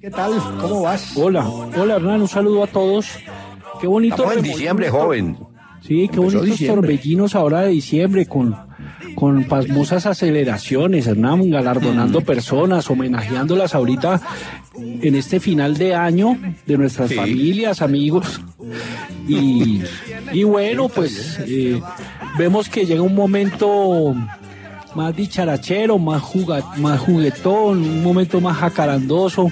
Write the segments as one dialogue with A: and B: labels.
A: ¿Qué tal? ¿Cómo vas?
B: Hola Hernán, un saludo a todos. Qué bonito.
A: Estamos en diciembre, joven.
B: Sí, qué bonitos torbellinos ahora de diciembre con pasmosas aceleraciones, Hernán, galardonando personas, homenajeándolas ahorita en este final de año de nuestras familias, amigos. Y bueno, pues vemos que llega un momento más dicharachero, más juguetón, un momento más jacarandoso,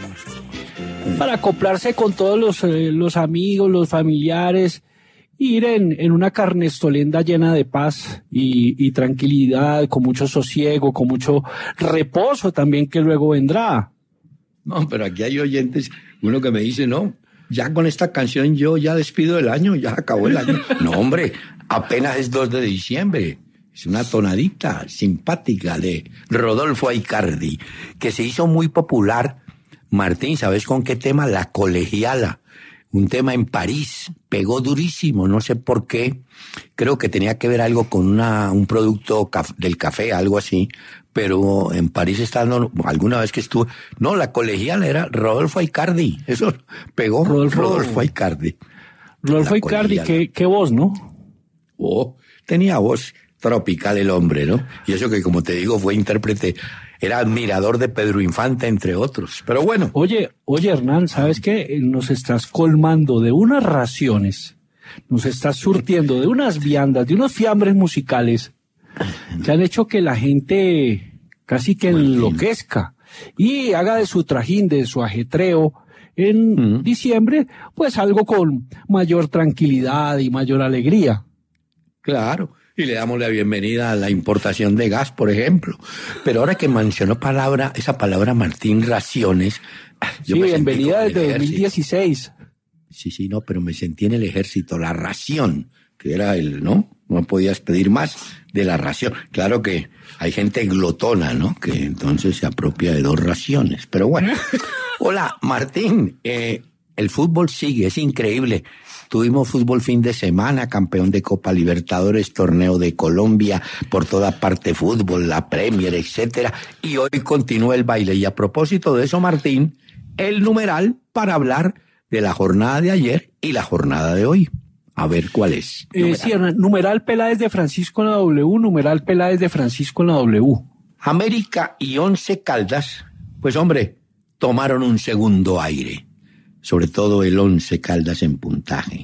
B: para acoplarse con todos los amigos, los familiares, ir en una carnestolenda llena de paz y tranquilidad, con mucho sosiego, con mucho reposo también que luego vendrá.
A: No, pero aquí hay oyentes, uno que me dice, no, ya con esta canción yo ya despido el año, ya acabó el año. No, hombre, apenas es 2 de diciembre. Es una tonadita simpática de Rodolfo Aicardi, que se hizo muy popular. Martín, ¿sabes con qué tema? La Colegiala. Un tema en París, pegó durísimo, no sé por qué, creo que tenía que ver algo con un producto del café, algo así, pero en París estando, alguna vez que estuve, no, La Colegiala era Rodolfo Aicardi, eso pegó Rodolfo Aicardi.
B: Rodolfo Aicardi, qué voz, ¿no?
A: Oh, tenía voz tropical el hombre, ¿no? Y eso que, como te digo, fue intérprete, era admirador de Pedro Infante, entre otros. Pero bueno.
B: Oye, Hernán, ¿sabes qué? Nos estás colmando de unas raciones, nos estás surtiendo de unas viandas, de unos fiambres musicales que han hecho que la gente casi que enloquezca y haga de su trajín, de su ajetreo en diciembre, pues algo con mayor tranquilidad y mayor alegría.
A: Claro. Y le damos la bienvenida a la importación de gas, por ejemplo. Pero ahora que mencionó esa palabra Martín, raciones.
B: Sí, bienvenida desde 2016.
A: Sí, no, pero me sentí en el ejército, la ración, que era ¿no? No podías pedir más de la ración. Claro que hay gente glotona, ¿no? Que entonces se apropia de 2 raciones. Pero bueno. Hola, Martín. El fútbol sigue, es increíble. Tuvimos fútbol fin de semana, campeón de Copa Libertadores, torneo de Colombia, por toda parte fútbol, la Premier, etcétera. Y hoy continúa el baile. Y a propósito de eso, Martín, el numeral para hablar de la jornada de ayer y la jornada de hoy. A ver cuál es.
B: Sí, numeral Peláez de Francisco en la W, numeral Peláez de Francisco en la W.
A: América y 11 Caldas, pues hombre, tomaron un segundo aire. Sobre todo el 11 Caldas en puntaje.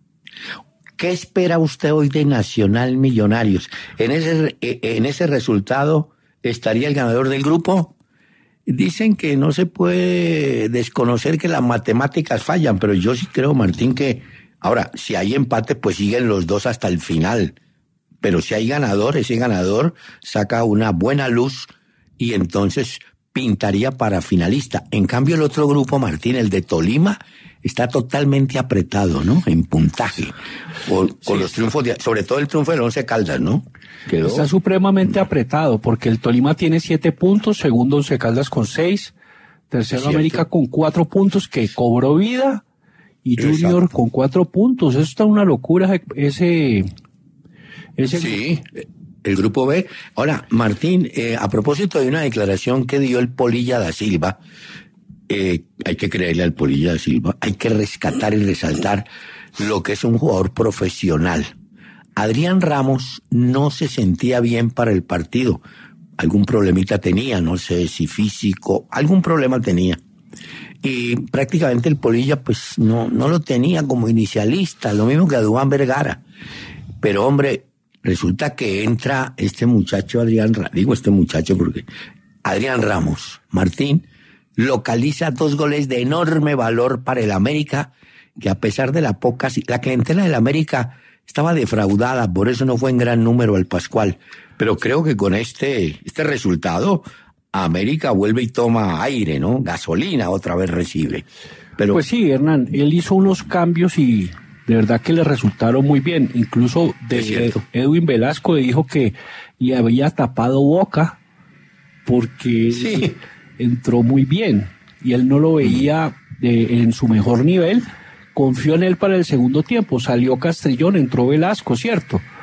A: ¿Qué espera usted hoy de Nacional Millonarios? En ese resultado, ¿estaría el ganador del grupo? Dicen que no se puede desconocer que las matemáticas fallan, pero yo sí creo, Martín, que ahora, si hay empate, pues siguen los 2 hasta el final. Pero si hay ganador, ese ganador saca una buena luz y entonces pintaría para finalista. En cambio, el otro grupo, Martín, el de Tolima, está totalmente apretado, ¿no? En puntaje. Con los triunfos, sobre todo el triunfo del 11 Caldas, ¿no?
B: Está supremamente apretado, porque el Tolima tiene 7 puntos, segundo 11 Caldas con 6, tercero América con 4 puntos, que cobró vida, y Junior con 4 puntos. Eso está una locura, ese
A: sí. El grupo B. Ahora, Martín, a propósito de una declaración que dio el Polilla da Silva, hay que creerle al Polilla da Silva, hay que rescatar y resaltar lo que es un jugador profesional. Adrián Ramos no se sentía bien para el partido. Algún problemita tenía, no sé si físico, algún problema tenía. Y prácticamente el Polilla pues no lo tenía como inicialista, lo mismo que a Duván Vergara. Pero hombre, resulta que entra este muchacho Adrián Ramos, Martín, localiza 2 goles de enorme valor para el América, que a pesar de la clientela del América estaba defraudada, por eso no fue en gran número al Pascual. Pero creo que con este resultado, América vuelve y toma aire, ¿no? Gasolina otra vez recibe. Pero
B: pues sí, Hernán, él hizo unos cambios y de verdad que le resultaron muy bien. Incluso Edwin Velasco dijo que le había tapado boca porque entró muy bien y él no lo veía en su mejor nivel. Confió en él para el segundo tiempo. Salió Castrillón, entró Velasco, ¿cierto?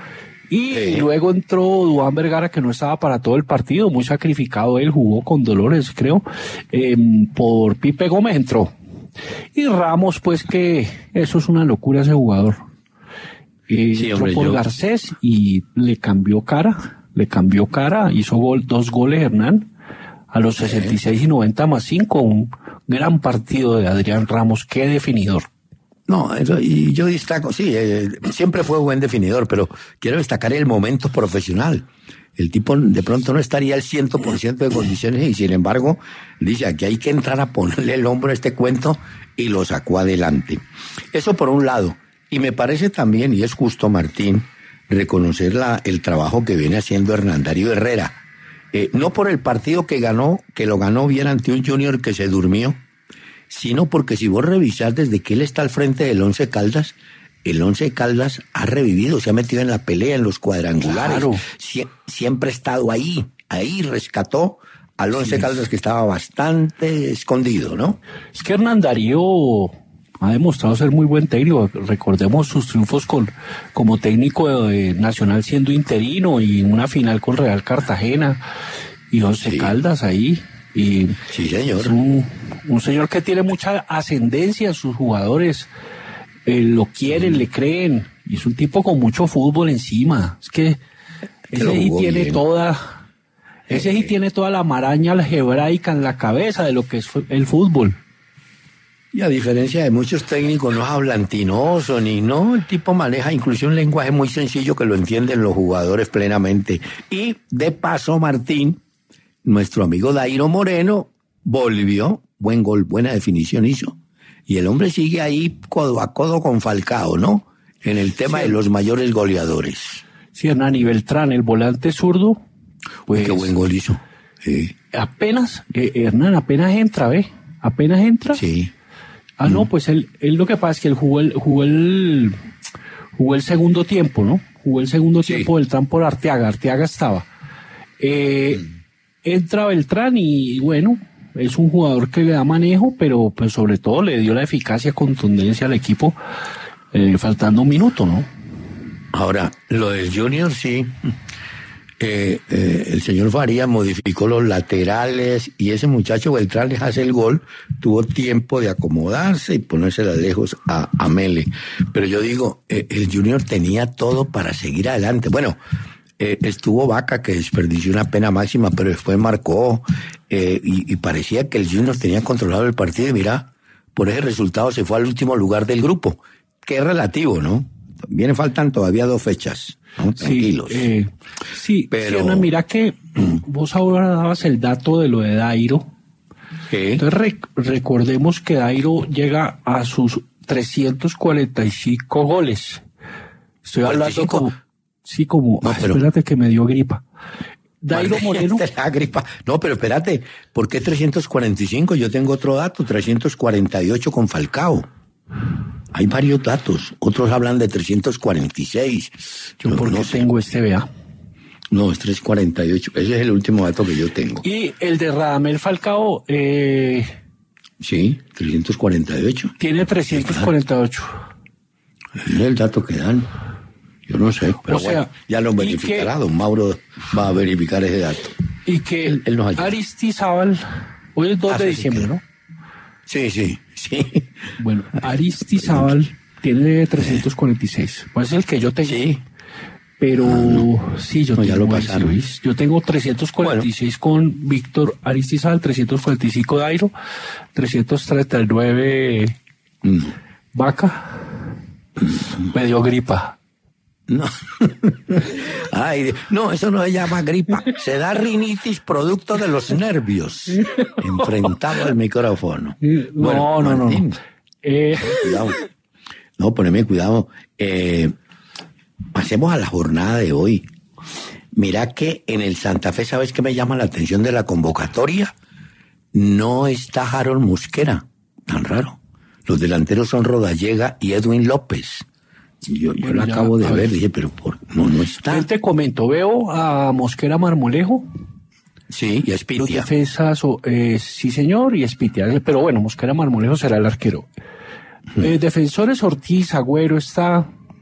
B: Y luego entró Duván Vergara, que no estaba para todo el partido, muy sacrificado él, jugó con dolores, creo. Por Pipe Gómez entró. Y Ramos, pues que eso es una locura ese jugador.
A: Sí,
B: entró por Garcés y le cambió cara, hizo 2 goles Hernán, a los 66 y 90 más 5, un gran partido de Adrián Ramos, qué definidor.
A: No, eso, y yo destaco, sí, siempre fue buen definidor, pero quiero destacar el momento profesional. El tipo de pronto no estaría al 100% de condiciones y sin embargo dice, aquí hay que entrar a ponerle el hombro a este cuento y lo sacó adelante. Eso por un lado. Y me parece también, y es justo, Martín, reconocer el trabajo que viene haciendo Hernán Darío Herrera. No por el partido que lo ganó bien ante un Junior que se durmió, sino porque si vos revisás desde que él está al frente del Once Caldas, el Once Caldas ha revivido, se ha metido en la pelea, en los cuadrangulares. Claro. Siempre ha estado ahí rescató al Once Caldas que estaba bastante escondido, ¿no?
B: Es que Hernán Darío ha demostrado ser muy buen técnico. Recordemos sus triunfos como técnico de Nacional siendo interino y una final con Real Cartagena y Once Caldas ahí. Y
A: sí, señor.
B: Es un señor que tiene mucha ascendencia en sus jugadores. Lo quieren, le creen. Y es un tipo con mucho fútbol encima. Es que ese sí tiene tiene toda la maraña algebraica en la cabeza de lo que es el fútbol.
A: Y a diferencia de muchos técnicos, no es hablantinoso, el tipo maneja incluso un lenguaje muy sencillo que lo entienden los jugadores plenamente. Y de paso, Martín, nuestro amigo Dairo Moreno volvió, buen gol, buena definición hizo. Y el hombre sigue ahí codo a codo con Falcao, ¿no? En el tema de los mayores goleadores.
B: Sí, Hernán, y Beltrán, el volante zurdo. Pues
A: qué buen gol hizo. Sí.
B: Hernán, apenas entra.
A: Sí.
B: No, pues él lo que pasa es que él jugó el segundo tiempo, ¿no? Jugó el segundo tiempo Beltrán por Arteaga estaba. Entra Beltrán y bueno, es un jugador que le da manejo, pero pues sobre todo le dio la eficacia, contundencia al equipo, faltando un minuto, ¿no?
A: Ahora, lo del Junior sí. El señor Farías modificó los laterales y ese muchacho Beltrán les hace el gol, tuvo tiempo de acomodarse y ponérsela lejos a Mele. Pero yo digo, el Junior tenía todo para seguir adelante. Bueno, estuvo Vaca que desperdició una pena máxima, pero después marcó y parecía que el Junior tenía controlado el partido y mira, por ese resultado se fue al último lugar del grupo, que es relativo, ¿no? Faltan todavía 2 fechas. ¿No? Tranquilos.
B: Sí, pero Ana, mira que vos ahora dabas el dato de lo de Dairo. Entonces recordemos que Dairo llega a sus 345 goles. Estoy hablando como... No, pero... Espérate que me dio gripa. Dairo Moreno...
A: La gripa. No, pero espérate, ¿por qué 345? Yo tengo otro dato, 348 con Falcao. Hay varios datos, otros hablan de 346.
B: Yo por qué tengo vea.
A: No, es 348, ese es el último dato que yo tengo.
B: Y el de Radamel Falcao,
A: sí, 348.
B: Tiene 348.
A: Es el dato que dan. Yo no sé, pero bueno, ya lo verificará, don Mauro va a verificar ese dato.
B: Y que él nos ayuda. Aristizábal, hoy es 2 de diciembre, ¿no?
A: Sí.
B: Bueno, Aristizábal tiene 346. Pues es el que yo tengo. Sí. Pero sí, yo tengo.
A: Ya lo pasaron.
B: Yo tengo 346 con Víctor Aristizábal, 345 Dairo, 339 Vaca. Me dio gripa.
A: No. Ay, no, eso no se llama gripa. Se da rinitis producto de los nervios. Enfrentado al micrófono.
B: Bueno, Martín,
A: Cuidado. No, poneme cuidado. Pasemos a la jornada de hoy. Mira que en el Santa Fe, ¿sabes qué me llama la atención de la convocatoria? No está Harold Mosquera. Tan raro. Los delanteros son Rodallega y Edwin López. Yo la acabo de ver, dije, pero no está.
B: Te comento, veo a Mosquera Marmolejo.
A: Sí, y a Espitia.
B: Los defensas, sí señor, y Espitia. Pero bueno, Mosquera Marmolejo será el arquero. Defensores Ortiz, Agüero está,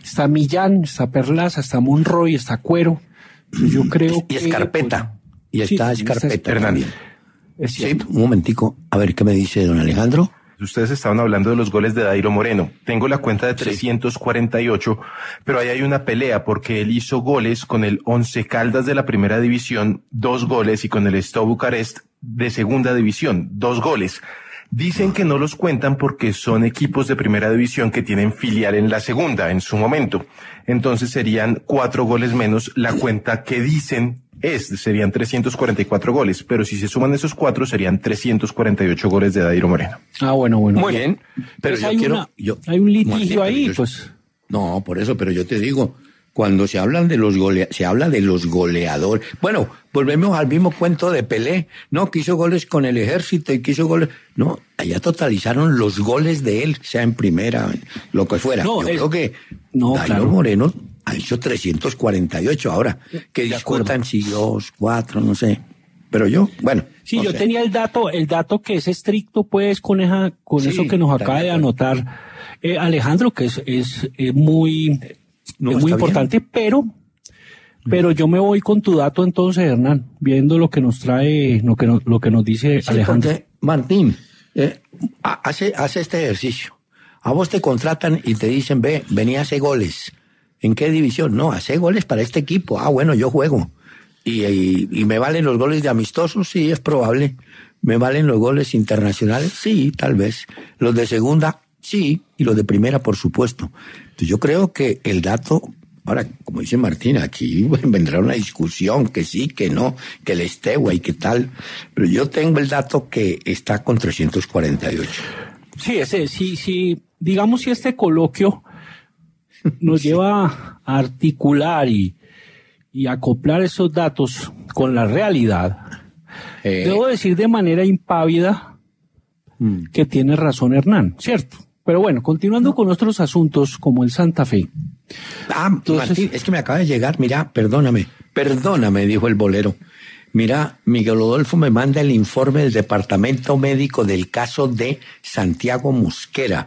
B: está Millán, está Perlaza, está Monroy, está Cuero. Pues yo creo
A: y Escarpeta. Y está Escarpeta.
C: Hernán.
A: Sí, un momentico. A ver qué me dice don Alejandro.
C: Ustedes estaban hablando de los goles de Dairo Moreno. Tengo la cuenta de 348, pero ahí hay una pelea porque él hizo goles con el Once Caldas de la primera división, 2 goles, y con el Steaua Bucarest de segunda división, 2 goles. Dicen que no los cuentan porque son equipos de primera división que tienen filial en la segunda en su momento. Entonces serían 4 goles menos. La cuenta que dicen serían 344 goles, pero si se suman esos 4 serían 348 goles de Dairo Moreno.
B: Ah, bueno.
A: Muy bien. Pero
B: pues hay un litigio ahí, pues.
A: No, por eso, pero yo te digo, cuando se hablan de se habla de los goleadores. Bueno, volvemos al mismo cuento de Pelé, ¿no? Que hizo goles con el Ejército y que hizo goles. No, allá totalizaron los goles de él, sea en primera, lo que fuera.
B: No,
A: yo creo que
B: no,
A: Dairo
B: claro.
A: Moreno ha hecho 348 ahora. Que discutan si 2, 4, no sé. Pero yo, bueno.
B: Sí,
A: no
B: yo
A: sé.
B: tenía el dato que es estricto, pues, con eso que nos acaba de anotar Alejandro, que es muy importante, pero yo me voy con tu dato entonces, Hernán, viendo lo que nos trae, lo que nos dice Alejandro.
A: Porque, Martín, hace este ejercicio. A vos te contratan y te dicen, vení a hacer goles. ¿En qué división? No, hace goles para este equipo. Ah, bueno, yo juego. ¿Y me valen los goles de amistosos? Sí, es probable. ¿Me valen los goles internacionales? Sí, tal vez. ¿Los de segunda? Sí. Y los de primera, por supuesto. Entonces, yo creo que el dato, ahora, como dice Martín, aquí vendrá una discusión, que sí, que no, que el Steaua y que tal. Pero yo tengo el dato que está con 348.
B: Sí, sí, digamos si este coloquio nos lleva a articular y acoplar esos datos con la realidad, debo decir de manera impávida que tiene razón Hernán, ¿cierto? Pero bueno, continuando con nuestros asuntos como el Santa Fe.
A: Entonces, Martín, es que me acaba de llegar, mira, perdóname, dijo el bolero. Mira, Miguel Rodolfo me manda el informe del departamento médico del caso de Santiago Mosquera.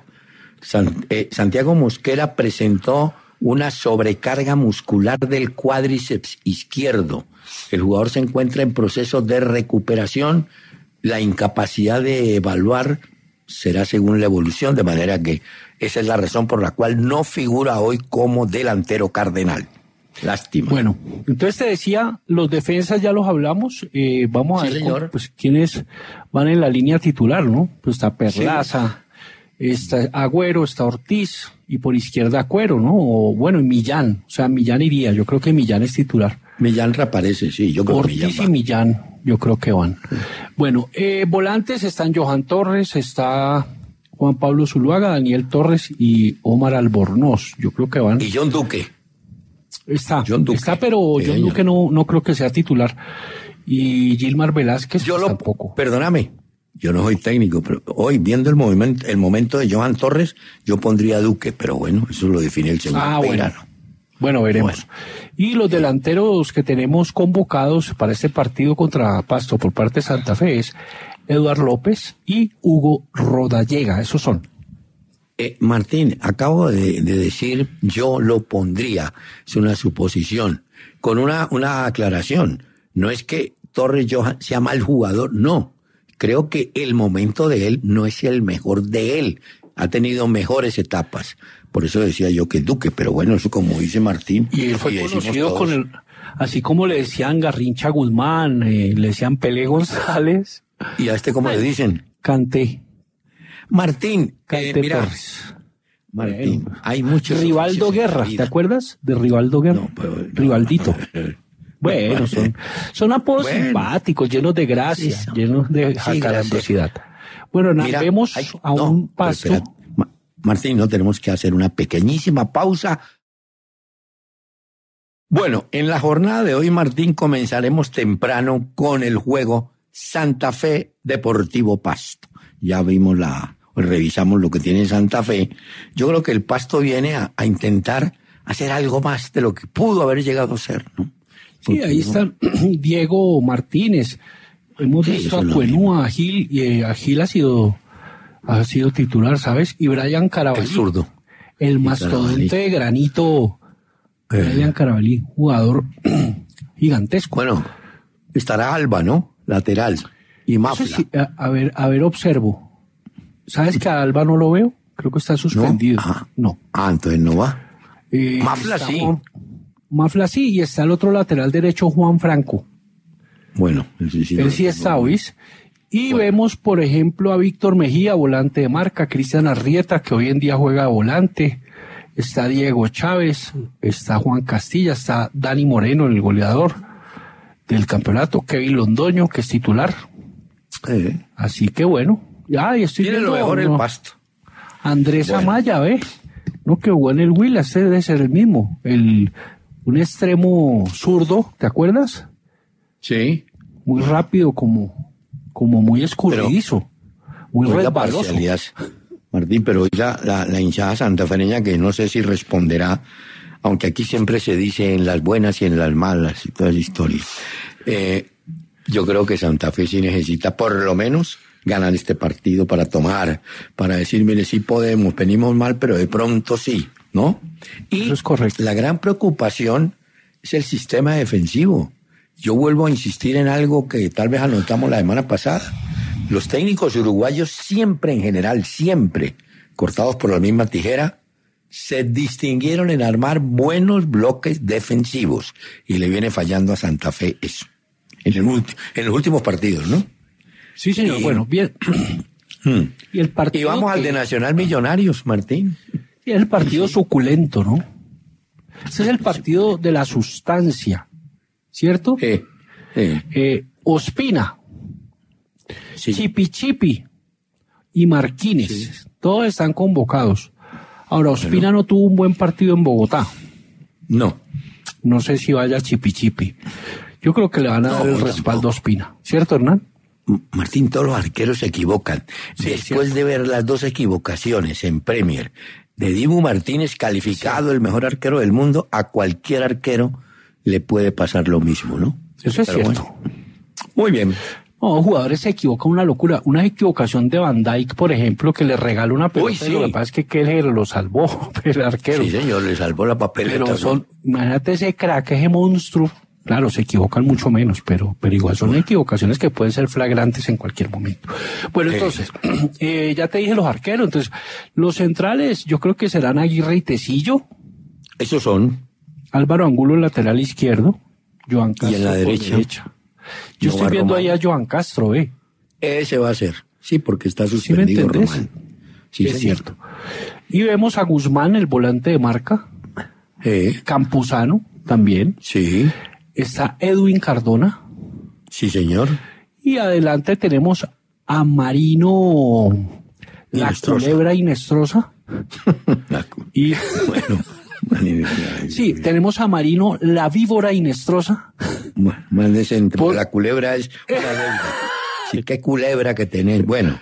A: Santiago Mosquera presentó una sobrecarga muscular del cuádriceps izquierdo. El jugador se encuentra en proceso de recuperación. La incapacidad de evaluar será según la evolución, de manera que esa es la razón por la cual no figura hoy como delantero cardenal. Lástima.
B: Bueno, entonces te decía, los defensas ya los hablamos. Vamos a ver pues quiénes van en la línea titular, ¿no? Pues está Perlaza, está Agüero, está Ortiz, y por izquierda Cuero, ¿no? O bueno, y Millán. O sea, Millán iría. Yo creo que Millán es titular.
A: Millán reaparece, sí. Yo creo
B: Ortiz
A: que Millán
B: y Millán, yo creo que van. Bueno, volantes están Johan Torres, está Juan Pablo Zuluaga, Daniel Torres y Omar Albornoz. Yo creo que van.
A: Y John Duque.
B: Está, pero John Duque no creo que sea titular. Y Gilmar Velázquez tampoco.
A: Perdóname, yo no soy técnico, pero hoy viendo el momento de Johan Torres, yo pondría a Duque, pero bueno, eso lo define el señor Peirano.
B: Bueno, veremos. Bueno. Y los delanteros que tenemos convocados para este partido contra Pasto por parte de Santa Fe es Eduard López y Hugo Rodallega, esos son.
A: Martín, acabo de decir, yo lo pondría, es una suposición, con una aclaración. No es que Torres Johan sea mal jugador, no. Creo que el momento de él no es el mejor de él. Ha tenido mejores etapas. Por eso decía yo que Duque, pero bueno, eso como dice Martín.
B: Y él fue conocido con así como le decían Garrincha Guzmán, le decían Pelé González.
A: ¿Y a ¿cómo le dicen?
B: Canté.
A: Martín, mira.
B: Torres.
A: Martín, hay muchos.
B: Rivaldo Guerra, ¿te acuerdas de Rivaldo Guerra?
A: No, pero,
B: Rivaldito. Bueno, son apodos simpáticos, llenos de gracia, llenos de jacarandosidad. Bueno, vemos a un Pasto.
A: Martín, no tenemos que hacer una pequeñísima pausa. Bueno, en la jornada de hoy, Martín, comenzaremos temprano con el juego Santa Fe Deportivo Pasto. Ya revisamos lo que tiene Santa Fe. Yo creo que el Pasto viene a intentar hacer algo más de lo que pudo haber llegado a ser, ¿no?
B: Sí, ahí está Diego Martínez. Hemos visto a Cuenúa, a Gil, y a Gil ha sido titular, ¿sabes? Y Brian Caraballo.
A: El zurdo.
B: el mastodonte de granito, Brian Carabalí, jugador gigantesco.
A: Bueno, estará Alba, ¿no? Lateral. Y Mafla.
B: Sí, a ver, observo. ¿Sabes que a Alba no lo veo? Creo que está suspendido. No.
A: Entonces no va. Mafla sí.
B: Mafla sí, y está el otro lateral derecho, Juan Franco.
A: Bueno,
B: él sí está, ¿oís? Y vemos, por ejemplo, a Víctor Mejía, volante de marca, Cristian Arrieta, que hoy en día juega de volante, está Diego Chávez, está Juan Castilla, está Dani Moreno, el goleador del campeonato, Kevin Londoño, que es titular. Así que bueno, ya estoy
A: tiene viendo, lo mejor el Pasto.
B: Andrés Amaya, no, que jugó en el Huila, este debe ser el mismo, un extremo zurdo, ¿te acuerdas?
A: Sí.
B: Muy rápido, como muy escurridizo, muy resbaloso.
A: Martín, pero hoy la hinchada santafereña, que no sé si responderá, aunque aquí siempre se dice en las buenas y en las malas y toda esa historia. Yo creo que Santa Fe sí necesita por lo menos ganar este partido para decir, mire, sí podemos, venimos mal, pero de pronto sí, ¿no? Y
B: eso es correcto.
A: La gran preocupación es el sistema defensivo. Yo vuelvo a insistir en algo que tal vez anotamos la semana pasada. Los técnicos uruguayos siempre, en general, siempre, cortados por la misma tijera, se distinguieron en armar buenos bloques defensivos. Y le viene fallando a Santa Fe eso. En los últimos partidos, ¿no?
B: Sí, señor. Bueno, bien. Y el partido.
A: Y vamos al de Nacional Millonarios, Martín.
B: Sí, es el partido suculento, ¿no? Ese es el partido de la sustancia, ¿cierto? Ospina, sí. Chipi y Marquines, todos están convocados. Ahora, Ospina no tuvo un buen partido en Bogotá. No sé si vaya Chipi. Yo creo que le van a dar el respaldo a Ospina, ¿cierto, Hernán?
A: Martín, todos los arqueros se equivocan. Sí, después de ver las dos equivocaciones en Premier de Dibu Martínez, calificado el mejor arquero del mundo, a cualquier arquero le puede pasar lo mismo, ¿no?
B: Eso es cierto.
A: Bueno. Muy bien.
B: No, jugadores se equivocan una locura. Una equivocación de Van Dijk, por ejemplo, que le regaló una pelota. Lo que pasa es que Keller lo salvó, el arquero.
A: Sí, señor, le salvó la papeleta.
B: Pero imagínate ese crack, ese monstruo. Claro, se equivocan mucho menos, pero igual son equivocaciones que pueden ser flagrantes en cualquier momento. Bueno, entonces, ya te dije los arqueros. Entonces, los centrales yo creo que serán Aguirre y Tecillo.
A: Esos son.
B: Álvaro Angulo, lateral izquierdo. Joan Castro,
A: y en la derecha.
B: Yo estoy viendo ahí a Joan Castro,
A: Ese va a ser. Sí, porque está suspendido,
B: ¿sí
A: Román. Sí,
B: es cierto. Y vemos a Guzmán, el volante de marca. Campuzano, también.
A: Sí.
B: Está Edwin Cardona.
A: Sí, señor.
B: Y adelante tenemos a Marino, la culebra Inestrosa. Y bueno. Sí, tenemos a Marino, la víbora Inestrosa.
A: Más decente, porque la culebra es una deuda. Sí, qué culebra que tenés. Bueno,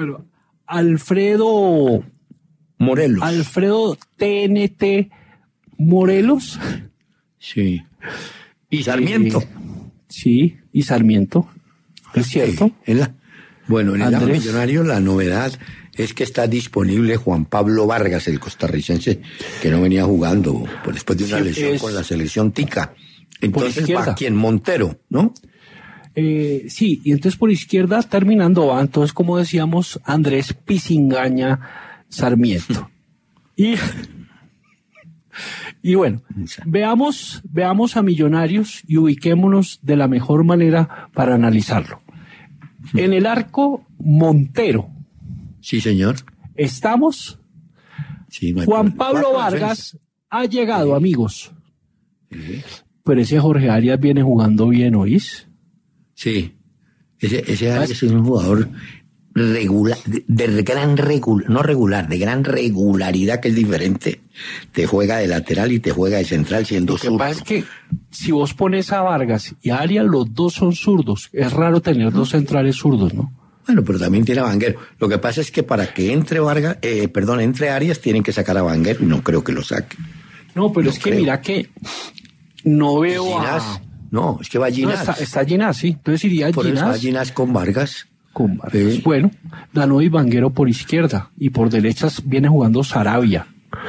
B: Alfredo
A: Morelos.
B: Alfredo TNT Morelos.
A: Sí. Y Sarmiento.
B: Sí, y Sarmiento. ¿Es cierto?
A: En el Millonario la novedad es que está disponible Juan Pablo Vargas, el costarricense, que no venía jugando después de una lesión con la selección tica. Entonces va aquí en Montero, ¿no?
B: Sí, y entonces por izquierda terminando va, entonces como decíamos, Andrés Pizingaña Sarmiento. Y bueno, veamos a Millonarios y ubiquémonos de la mejor manera para analizarlo. En el arco, Montero.
A: Sí, señor.
B: ¿Estamos?
A: Sí,
B: Juan Pablo Vargas ha llegado, amigos. Pero ese Jorge Arias viene jugando bien, ¿oís?
A: Sí. Ese Arias es un jugador regular, de gran regularidad, que es diferente. Te juega de lateral y te juega de central siendo zurdo.
B: Lo que pasa es que si vos pones a Vargas y a Arias, los dos son zurdos. Es raro tener dos centrales zurdos, ¿no?
A: Bueno, pero también tiene a Vanguero. Lo que pasa es que para que entre entre Arias tienen que sacar a Vanguero y no creo que lo saque.
B: No, pero es que mira que no veo
A: Ginás, no, es que va Ginás.
B: No, está Ginás, sí. Entonces iría
A: por
B: Ginás.
A: Eso va Ginás con Vargas.
B: Bueno, Dano y Vanguero por izquierda y por derechas viene jugando Sarabia.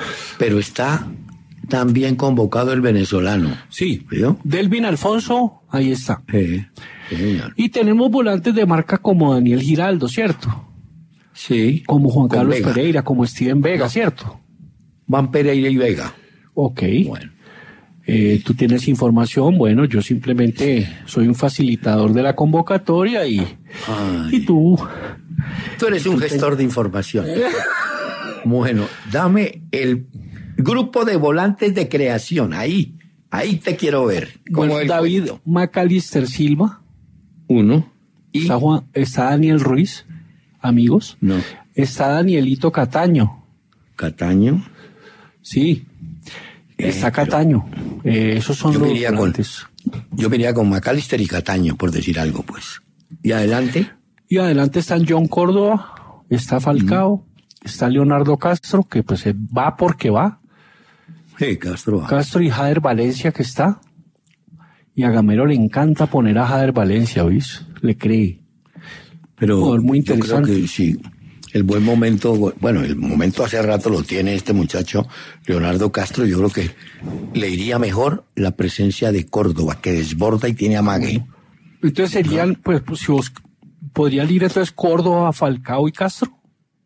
A: Pero está también convocado el venezolano.
B: Sí,
A: ¿Vio?
B: Delvin Alfonso, ahí está.
A: Sí, señor.
B: Y tenemos volantes de marca como Daniel Giraldo, ¿cierto?
A: Sí.
B: Como Juan
A: con
B: Carlos
A: Vega.
B: Pereira, como Steven Vega, ¿cierto?
A: Van Pereira y Vega.
B: Ok.
A: Bueno.
B: Tú tienes información, bueno, yo simplemente soy un facilitador de la convocatoria y tú...
A: Tú eres un gestor de información. Bueno, dame el grupo de volantes de creación. Ahí te quiero ver.
B: Bueno,
A: el
B: David
A: cuento.
B: Macalister Silva,
A: Uno. Y
B: está Daniel Ruiz, amigos.
A: no.
B: Está Danielito Cataño,
A: Cataño.
B: sí. Está
A: pero
B: Cataño. Esos son
A: yo
B: los
A: me iría
B: volantes.
A: Yo me iría con Macalister y Cataño, por decir algo, pues. Y adelante.
B: Y adelante están John Córdoba, está Falcao, está Leonardo Castro, que pues va porque va.
A: Sí, Castro.
B: Castro y Jader Valencia, que está. Y a Gamero le encanta poner a Jader Valencia, ¿oís? Le cree.
A: Pero
B: Jugador muy
A: yo creo
B: interesante.
A: que sí. El buen momento, bueno, el momento hace rato lo tiene este muchacho, Leonardo Castro. Yo creo que le iría mejor la presencia de Córdoba, que desborda y tiene amague.
B: Entonces serían, pues si vos podrían ir entonces Córdoba, Falcao y Castro.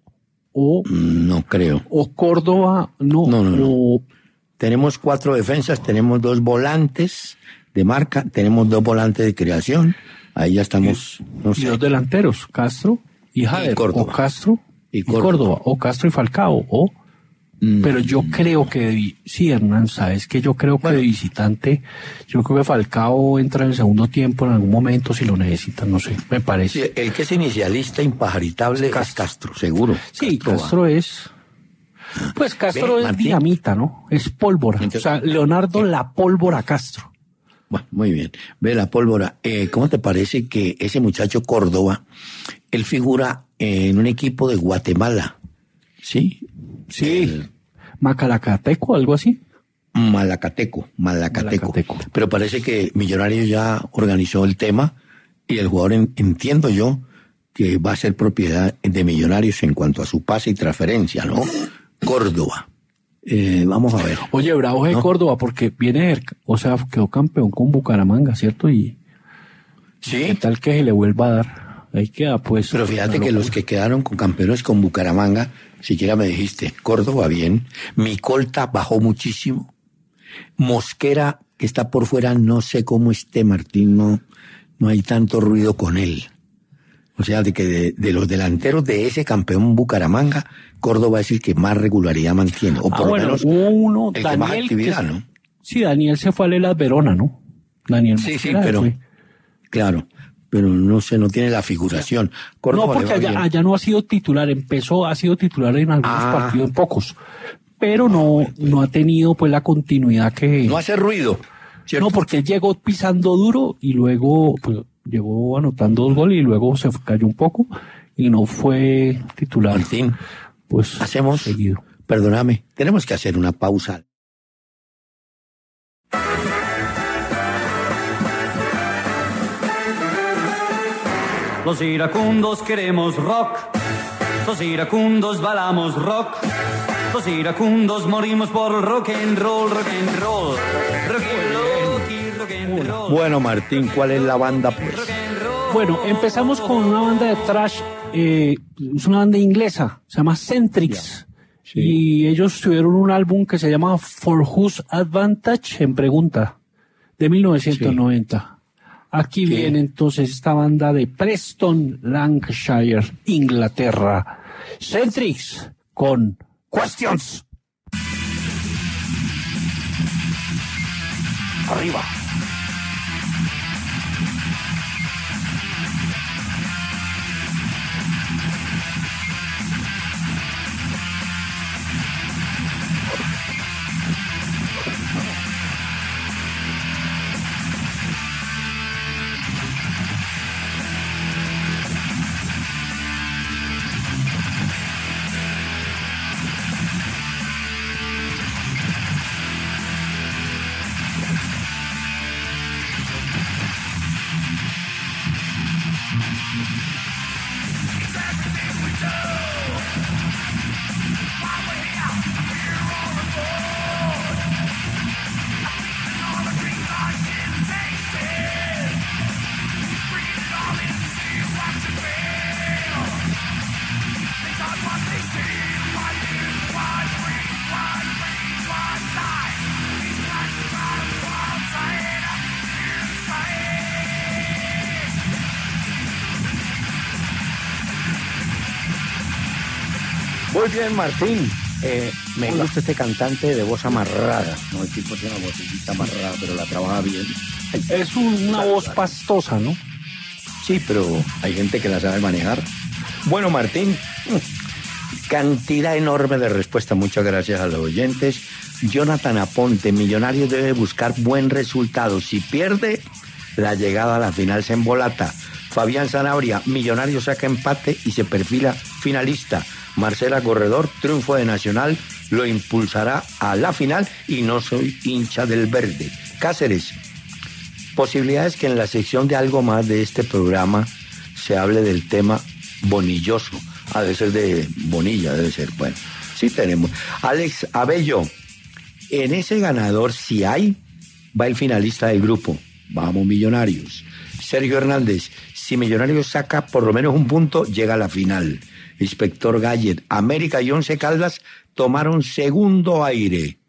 A: No creo.
B: O Córdoba, no. O,
A: Tenemos 4 defensas, tenemos 2 volantes de marca, tenemos 2 volantes de creación. Ahí ya estamos, no
B: y
A: sé.
B: 2 delanteros, Castro y Jader.
A: Córdoba.
B: O Castro
A: Y
B: y
A: Córdoba.
B: Córdoba. O Castro y Falcao. O pero yo creo que, sí, Hernán, sabes que yo creo que de visitante, yo creo que Falcao entra en el segundo tiempo en algún momento si lo necesitan, no sé, me
A: Sí,
B: parece.
A: el que es inicialista impajaritable es Castro, seguro.
B: Sí,
A: va.
B: Castro es... Pues Castro
A: Ve,
B: es
A: Martín.
B: dinamita, ¿no? Es pólvora.
A: Entonces-
B: O sea, Leonardo la pólvora Castro.
A: Bueno, muy bien. Ve la pólvora. ¿Cómo te parece que ese muchacho Córdoba, él figura en un equipo de Guatemala? ¿Sí?
B: Sí. Macalacateco, algo así.
A: Malacateco.
B: Malacateco.
A: Pero parece que Millonarios ya organizó el tema y el jugador entiendo yo que va a ser propiedad de Millonarios en cuanto a su pase y transferencia, ¿no? Córdoba. Vamos a ver.
B: Oye, bravo de
A: ¿No?
B: Córdoba, porque viene, o sea, quedó campeón con Bucaramanga, ¿cierto? Y qué
A: Sí.
B: tal que se le vuelva a dar. Ahí queda, pues.
A: Pero fíjate
B: una
A: que los
B: locura.
A: que quedaron con campeones con Bucaramanga, siquiera me dijiste, Córdoba bien, Micolta bajó muchísimo, Mosquera que está por fuera, no sé cómo esté, Martín, no hay tanto ruido con él. O sea, de que de los delanteros de ese campeón Bucaramanga, Córdoba es el que más regularidad mantiene, o por lo menos
B: hubo uno,
A: el que más
B: Daniel,
A: actividad, ¿no?
B: Sí, Daniel se fue a Lelas Verona, ¿no? Daniel
A: Sí,
B: Mosquera
A: pero
B: fue.
A: claro, pero no sé, no tiene la figuración. Córdoba
B: No,
A: le
B: porque
A: va bien.
B: allá no ha sido titular, ha sido titular en algunos partidos, en pocos, pero no ha tenido pues la continuidad que...
A: No hace ruido, ¿cierto?
B: No, porque él llegó pisando duro y luego pues, llegó anotando 2 goles y luego se cayó un poco y no fue titular.
A: Martín,
B: Pues
A: hacemos,
B: seguido.
A: perdóname, tenemos que hacer una pausa.
D: Los iracundos queremos rock, los iracundos balamos rock, los iracundos morimos por rock and roll, rock and roll, rock and roll, y rock and roll.
A: Bueno, Martín, ¿cuál es la banda, pues?
B: Bueno, empezamos con una banda de thrash, es una banda inglesa, se llama Centrix.
A: Sí.
B: Y ellos tuvieron un álbum que se llama For Whose Advantage, en pregunta, de 1990. Aquí
A: ¿Qué?
B: viene entonces esta banda de Preston, Lancashire, Inglaterra. Centrix con Questions. Arriba.
A: Muy bien, Martín. Me gusta este cantante de voz amarrada. No, el tipo tiene una vocecita amarrada, pero la trabaja bien.
B: Es una voz pastosa, ¿no?
A: Sí, pero hay gente que la sabe manejar. Bueno, Martín, cantidad enorme de respuestas. Muchas gracias a los oyentes. Jonathan Aponte, Millonarios debe buscar buen resultado. Si pierde, la llegada a la final se embolata. Fabián Sanabria, Millonarios saca empate y se perfila finalista. Marcela Corredor, triunfo de Nacional, lo impulsará a la final y no soy hincha del verde. Cáceres, posibilidades que en la sección de algo más de este programa se hable del tema bonilloso. Debe ser de Bonilla, debe ser. Bueno, sí tenemos. Alex Abello, en ese ganador, si hay, va el finalista del grupo. Vamos, Millonarios. Sergio Hernández, si Millonarios saca por lo menos un punto, llega a la final. Inspector Gallet, América y Once Caldas tomaron segundo aire.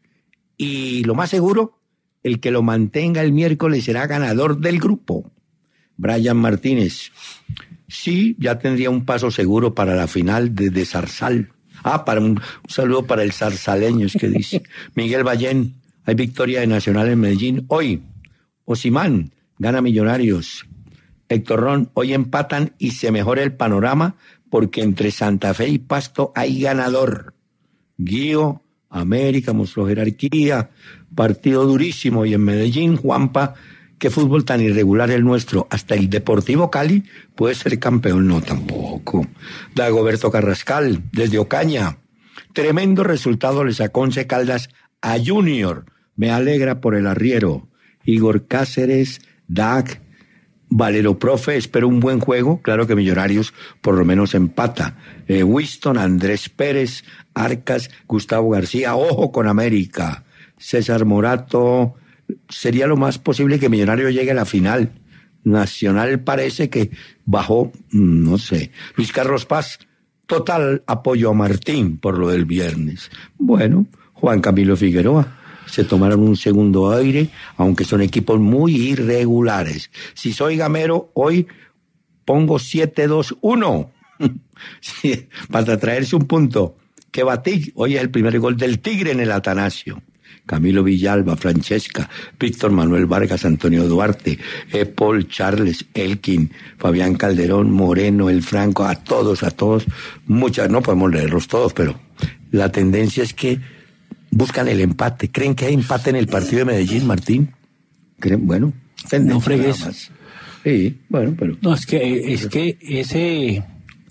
A: Y lo más seguro, el que lo mantenga el miércoles será ganador del grupo. Brian Martínez, sí, ya tendría un paso seguro para la final de Zarzal. Para un saludo para el zarzaleño, es que dice. Miguel Ballén, hay victoria de Nacional en Medellín. Hoy, Osimán, gana Millonarios. Héctor Ron, hoy empatan y se mejora el panorama porque entre Santa Fe y Pasto hay ganador. Guío, América mostró jerarquía, partido durísimo. Y en Medellín, Juanpa, qué fútbol tan irregular el nuestro. Hasta el Deportivo Cali puede ser campeón. No, tampoco. Dagoberto Carrascal, desde Ocaña. Tremendo resultado le sacó Once Caldas a Junior. Me alegra por el arriero. Igor Cáceres, Dag, Valero Profe, espero un buen juego. Claro que Millonarios por lo menos empata. Winston, Andrés Pérez, Arcas, Gustavo García, ojo con América. César Morato, sería lo más posible que Millonarios llegue a la final. Nacional parece que bajó, no sé. Luis Carlos Paz, total apoyo a Martín por lo del viernes. Bueno, Juan Camilo Figueroa, se tomaron un segundo aire, aunque son equipos muy irregulares. Si soy gamero, hoy pongo 7-2-1 sí, para traerse un punto. Que Batik, hoy es el primer gol del Tigre en el Atanasio. Camilo Villalba, Francesca, Víctor Manuel Vargas, Antonio Duarte, Paul Charles, Elkin, Fabián Calderón, Moreno, El Franco, a todos, muchas, no podemos leerlos todos, pero la tendencia es que buscan el empate. ¿Creen que hay empate en el partido de Medellín, Martín? ¿Creen? Bueno,
B: no fregues.
A: Sí, bueno, pero...
B: No, es que ese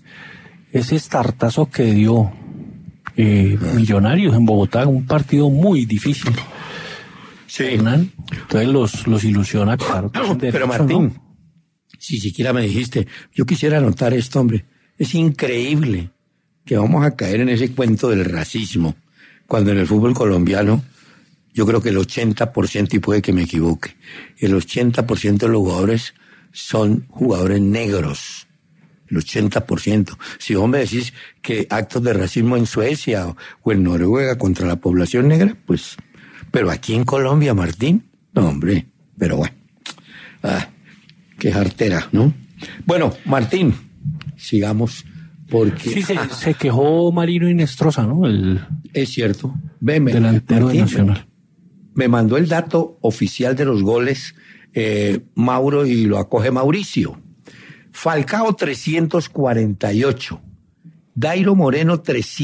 B: startazo que dio Millonarios en Bogotá, un partido muy difícil.
A: Sí.
B: Hernán, entonces los ilusiona, claro.
A: Pero Martín, ¿no? Si siquiera me dijiste, yo quisiera anotar esto, hombre. Es increíble que vamos a caer en ese cuento del racismo, cuando en el fútbol colombiano, yo creo que el 80%, y puede que me equivoque, el 80% de los jugadores son jugadores negros. El 80%. Si vos me decís que actos de racismo en Suecia o en Noruega contra la población negra, pues... Pero aquí en Colombia, Martín, no, hombre, pero bueno. Qué jartera, ¿no? Bueno, Martín, sigamos, porque...
B: Sí, se quejó Marino Inestrosa, ¿no?
A: Es cierto. Veme,
B: delantero Martín, de Nacional.
A: Me mandó el dato oficial de los goles Mauro y lo acoge Mauricio. Falcao 348, Dairo Moreno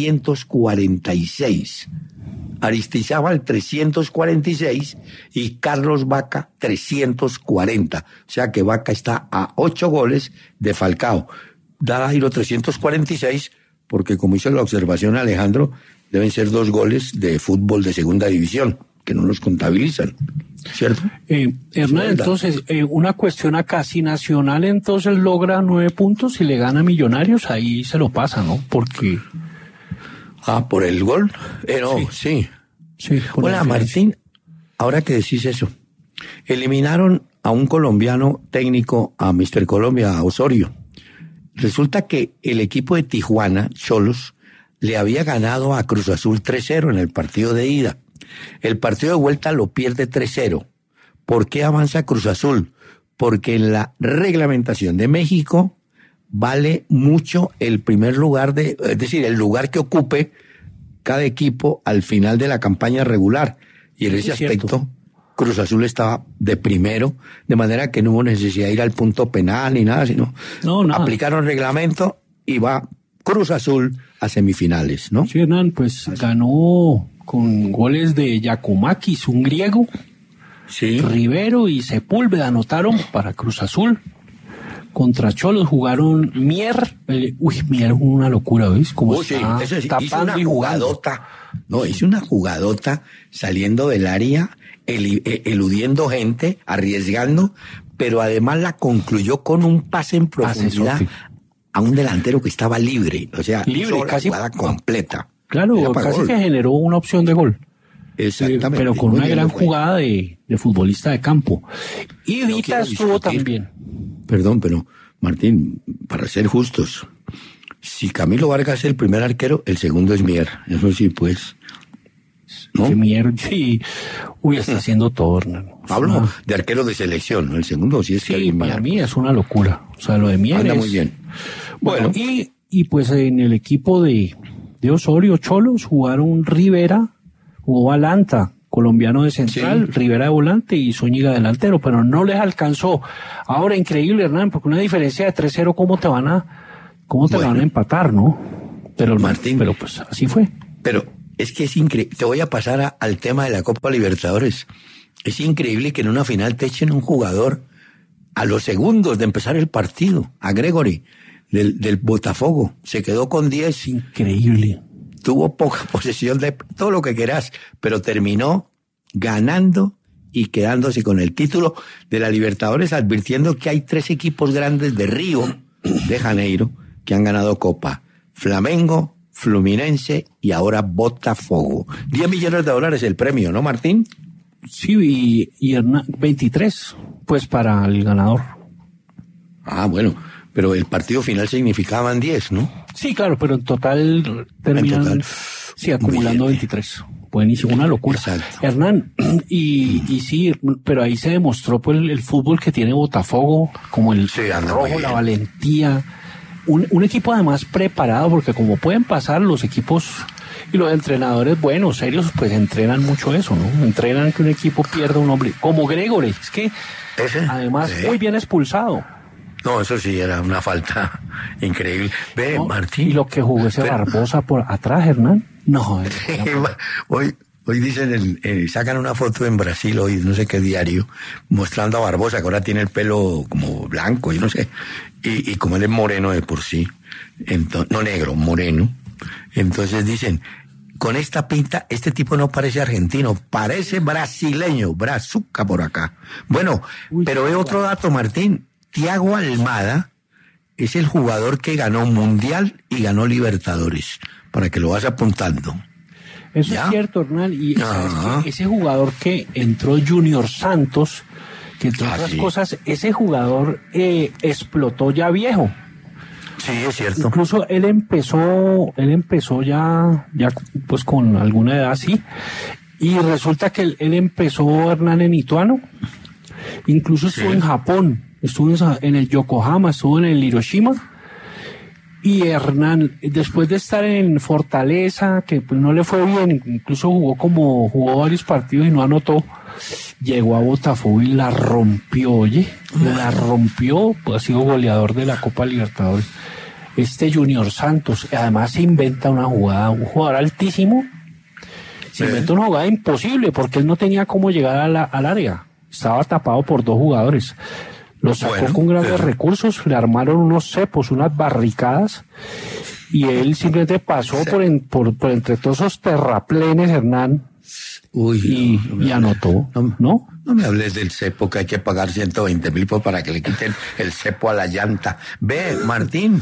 A: 346, Aristizábal 346 y Carlos Vaca 340. O sea que Vaca está a 8 goles de Falcao. Dairo 346 porque, como hizo la observación Alejandro, deben ser 2 goles de fútbol de segunda división, que no los contabilizan, ¿cierto?
B: Hernán, entonces, una cuestión acá, si Nacional entonces logra 9 puntos y le gana a Millonarios, ahí se lo pasa, ¿no? Porque...
A: por el gol. No, sí. Hola, Martín, ahora que decís eso, eliminaron a un colombiano técnico, a Mr. Colombia, a Osorio. Resulta que el equipo de Tijuana, Xolos, le había ganado a Cruz Azul 3-0 en el partido de ida. El partido de vuelta lo pierde 3-0. ¿Por qué avanza Cruz Azul? Porque en la reglamentación de México vale mucho el primer lugar es decir, el lugar que ocupe cada equipo al final de la campaña regular. Y en ese aspecto, Cruz Azul estaba de primero, de manera que no hubo necesidad de ir al punto penal ni nada, sino aplicaron reglamento y va Cruz Azul a semifinales, ¿no?
B: Sí, Hernán, pues ganó con goles de Giacomakis, un griego,
A: sí.
B: Rivero y Sepúlveda anotaron para Cruz Azul. Contra Xolos jugaron Mier. Mier es una locura, ¿ves? Como está
A: hizo una jugadota. No, hizo una jugadota saliendo del área, eludiendo gente, arriesgando, pero además la concluyó con un pase en profundidad a un delantero que estaba libre. O sea, hizo
B: casi
A: la jugada completa.
B: Claro, casi
A: gol.
B: que generó una opción de gol.
A: Exactamente.
B: Pero con una gran jugada de futbolista de campo. Y Dita estuvo también.
A: Perdón, pero Martín, para ser justos, si Camilo Vargas es el primer arquero, el segundo es Mier. Eso sí, pues. ¿No?
B: Que Mier, sí. Está haciendo todo, Hernán.
A: Hablo de arquero de selección, ¿no? El segundo sí es
B: Sí, para mí es una locura. O sea, lo de Mier
A: anda muy bien.
B: Bueno, y pues en el equipo de Osorio Xolos jugaron Rivera, jugó Alanta, colombiano de central, Rivera de volante y Zúñiga delantero, pero no les alcanzó. Ahora, increíble, Hernán, porque una diferencia de 3-0, ¿cómo te van a empatar, no? Pero Martín, pero pues así fue.
A: Pero es que es increíble. Te voy a pasar al tema de la Copa Libertadores. Es increíble que en una final te echen un jugador a los segundos de empezar el partido, a Gregory, del Botafogo. Se quedó con 10.
B: Increíble.
A: Tuvo poca posesión de todo lo que quieras, pero terminó ganando y quedándose con el título de la Libertadores, advirtiendo que hay 3 equipos grandes de Río de Janeiro que han ganado Copa. Flamengo, Fluminense y ahora Botafogo. $10 millones el premio, ¿no, Martín?
B: Sí, y 23, pues para el ganador.
A: Ah, bueno, pero el partido final significaban 10, ¿no?
B: Sí, claro, pero en total terminan acumulando 23. Buenísimo, una locura.
A: Exacto.
B: Hernán, y sí, pero ahí se demostró pues el fútbol que tiene Botafogo, como el rojo, la valentía. Un equipo además preparado, porque como pueden pasar los equipos y los entrenadores buenos, serios, pues entrenan mucho eso, ¿no? Entrenan que un equipo pierda un hombre, como Gregory, es que además muy bien expulsado.
A: No, eso sí era una falta increíble. Ve, no, Martín.
B: Y lo que jugó ese Barbosa por atrás, Hernán. No.
A: Hoy dicen, sacan una foto en Brasil hoy, no sé qué diario, mostrando a Barbosa, que ahora tiene el pelo como blanco, y no sé, y como él es moreno de por sí, entonces, no negro, moreno, entonces dicen, con esta pinta, este tipo no parece argentino, parece brasileño, brazuca por acá. Bueno, pero ve otro dato, Martín. Thiago Almada es el jugador que ganó Mundial y ganó Libertadores, para que lo vas apuntando.
B: Eso es cierto, Hernán, y ese jugador que entró Junior Santos, que entre otras cosas, ese jugador explotó ya viejo.
A: Sí, es cierto.
B: Incluso él empezó ya pues con alguna edad, sí, y resulta que él empezó, Hernán, en Ituano, incluso estuvo en Japón. Estuvo en el Yokohama, estuvo en el Hiroshima, y Hernán, después de estar en Fortaleza, que pues no le fue bien, incluso jugó varios partidos y no anotó, llegó a Botafogo y la rompió, pues ha sido goleador de la Copa Libertadores. Junior Santos, además se inventa una jugada, un jugador altísimo, se inventa una jugada imposible, porque él no tenía cómo llegar al área, estaba tapado por 2 jugadores. Lo sacó con grandes recursos, le armaron unos cepos, unas barricadas, y él simplemente pasó por entre todos esos terraplenes, Hernán, y anotó, ¿no?
A: No me hables del cepo, que hay que pagar 120,000 para que le quiten el cepo a la llanta. Ve, Martín,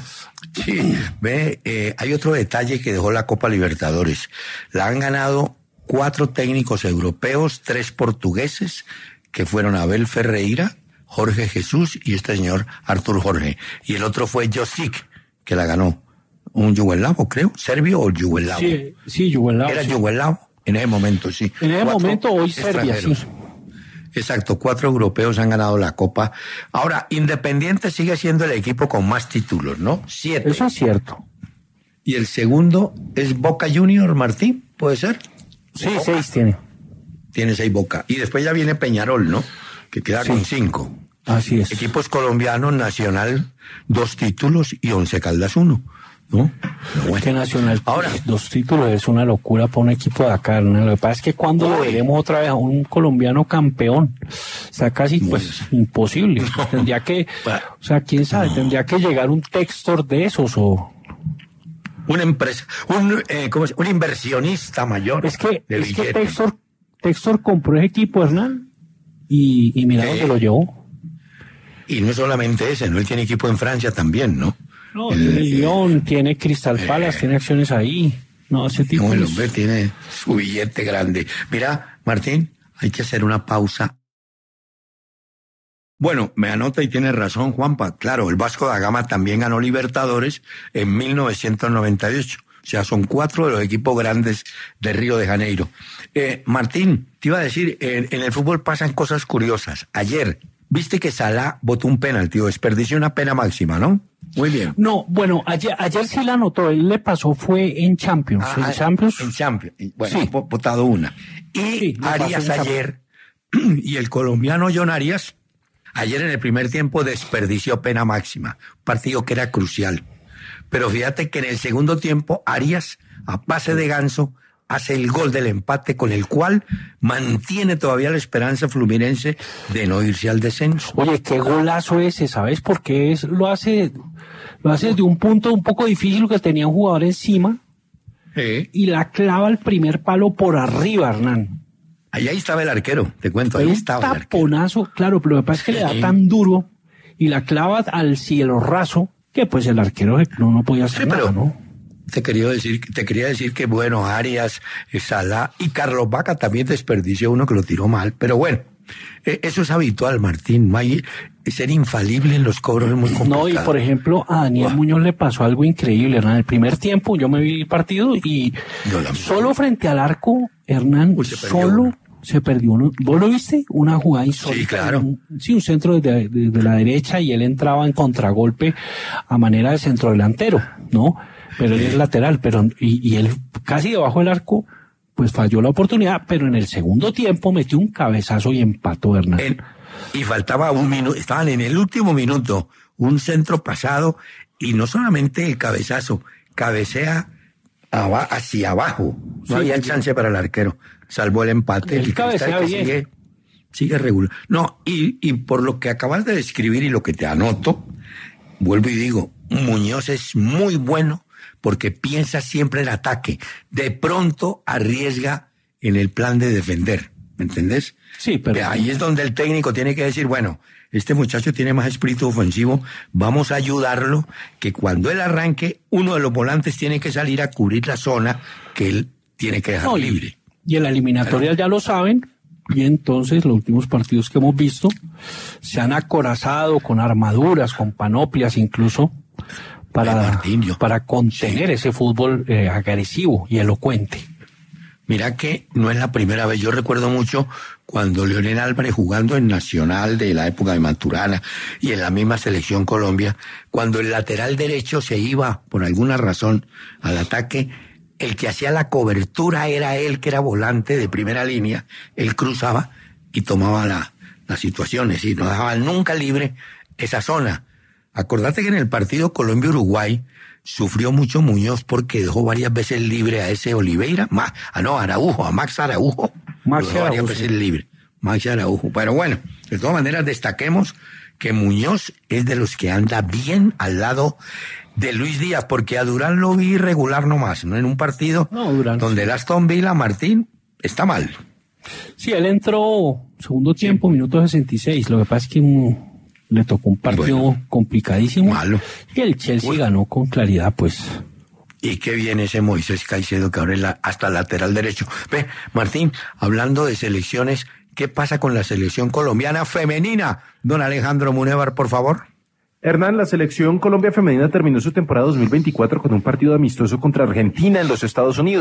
A: hay otro detalle que dejó la Copa Libertadores. La han ganado 4 técnicos europeos, 3 portugueses, que fueron Abel Ferreira, Jorge Jesús y este señor Artur Jorge. Y el otro fue Josic, que la ganó. Un yugoslavo, creo. ¿Serbio o yugoslavo?
B: Sí, yugoslavo.
A: Era yugoslavo en ese momento, sí.
B: En ese momento, hoy Serbia, sí.
A: Exacto, 4 europeos han ganado la Copa. Ahora, Independiente sigue siendo el equipo con más títulos, ¿no? 7.
B: Eso es cierto.
A: Y el segundo es Boca Junior, Martín, ¿puede ser?
B: Sí, 6 tiene.
A: Tiene 6 Boca. Y después ya viene Peñarol, ¿no? Que queda con 5.
B: Así es.
A: Equipos colombianos, Nacional, 2 títulos y Once Caldas 1, ¿no?
B: Bueno. Que Nacional,
A: ahora,
B: 2 títulos es una locura para un equipo de acá, ¿no? Lo que pasa es que cuando lo veremos otra vez a un colombiano campeón, está casi pues imposible. No. Tendría que, o sea, quién sabe, tendría que llegar un Textor de esos o...
A: Una empresa, un inversionista mayor.
B: Es que Textor compró ese equipo, Hernán, y mira dónde lo llevó.
A: Y no solamente ese, ¿no? Él tiene equipo en Francia también, ¿no?
B: No, tiene Lyon, tiene Crystal Palace, tiene acciones ahí. No, ese tipo.
A: No, el hombre tiene su billete grande. Mira, Martín, hay que hacer una pausa. Bueno, me anota y tiene razón, Juanpa. Claro, el Vasco da Gama también ganó Libertadores en 1998. O sea, son 4 de los equipos grandes de Río de Janeiro. Martín, te iba a decir, en el fútbol pasan cosas curiosas. Ayer, viste que Salah botó un penalti, desperdició una pena máxima, ¿no? Muy bien.
B: No, bueno, ayer sí la anotó. Él le pasó fue en Champions. En Champions.
A: Bueno, sí. Ha botado una. Y sí, Arias ayer, y el colombiano John Arias, ayer en el primer tiempo desperdició pena máxima. Un partido que era crucial. Pero fíjate que en el segundo tiempo Arias, a pase de ganso, hace el gol del empate con el cual mantiene todavía la esperanza fluminense de no irse al descenso.
B: Oye, qué golazo ese, ¿sabes? Porque lo hace desde un punto un poco difícil que tenía un jugador encima y la clava al primer palo por arriba, Hernán.
A: Ahí estaba el arquero, te cuento, ahí estaba el arquero.
B: Un taponazo, claro, pero lo que pasa es que le da tan duro y la clava al cielo raso que pues el arquero no podía hacer nada, ¿no?
A: Te quería decir que bueno, Arias, Salah y Carlos Vaca también desperdició uno que lo tiró mal, pero bueno, eso es habitual, Martín, ser infalible en los cobros es muy complicado.
B: No, y por ejemplo, a Daniel Muñoz le pasó algo increíble, Hernán. El primer tiempo yo me vi el partido y solo frente al arco, Hernán, se perdió uno. ¿Vos lo viste? Una jugada insólita.
A: Sí, claro.
B: Un centro desde la derecha y él entraba en contragolpe a manera de centrodelantero, ¿no? Pero él es lateral, y él casi debajo del arco, pues falló la oportunidad, pero en el segundo tiempo metió un cabezazo y empató, Hernán.
A: Y faltaba un minuto, estaban en el último minuto, un centro pasado, y no solamente el cabezazo, cabecea hacia abajo. No había chance para el arquero. Salvó el empate.
B: El cabecea bien.
A: Sigue regular. No, y por lo que acabas de describir y lo que te anoto, vuelvo y digo, Muñoz es muy bueno porque piensa siempre en ataque. De pronto arriesga en el plan de defender. ¿Me entendés?
B: Sí, pero
A: ahí es donde el técnico tiene que decir, bueno, este muchacho tiene más espíritu ofensivo, vamos a ayudarlo, que cuando él arranque, uno de los volantes tiene que salir a cubrir la zona que él tiene que dejar libre.
B: Y en la eliminatoria ya lo saben, y entonces los últimos partidos que hemos visto se han acorazado con armaduras, con panoplias incluso, para contener ese fútbol agresivo y elocuente.
A: Mira que no es la primera vez. Yo recuerdo mucho cuando Leonel Álvarez jugando en Nacional de la época de Maturana y en la misma selección Colombia, cuando el lateral derecho se iba por alguna razón al ataque, el que hacía la cobertura era él, que era volante de primera línea. Él cruzaba y tomaba las situaciones y no dejaba nunca libre esa zona. Acordate que en el partido Colombia-Uruguay sufrió mucho Muñoz porque dejó varias veces libre a ese Oliveira, a Max Araujo. Varias veces libre. Max Araujo. Pero bueno, de todas maneras destaquemos que Muñoz es de los que anda bien al lado de Luis Díaz, porque a Durán lo vi irregular nomás, ¿no? En un partido donde el Aston Villa, Martín, está mal.
B: Sí, él entró segundo tiempo, minuto 66. Lo que pasa es que le tocó un partido complicadísimo.
A: Malo.
B: Y el Chelsea ganó con claridad, pues.
A: Y qué bien ese Moisés Caicedo, que ahora es hasta lateral derecho. Ve, Martín, hablando de selecciones, ¿qué pasa con la selección colombiana femenina? Don Alejandro Munevar, por favor.
C: Hernán, la selección Colombia femenina terminó su temporada 2024 con un partido amistoso contra Argentina en los Estados Unidos.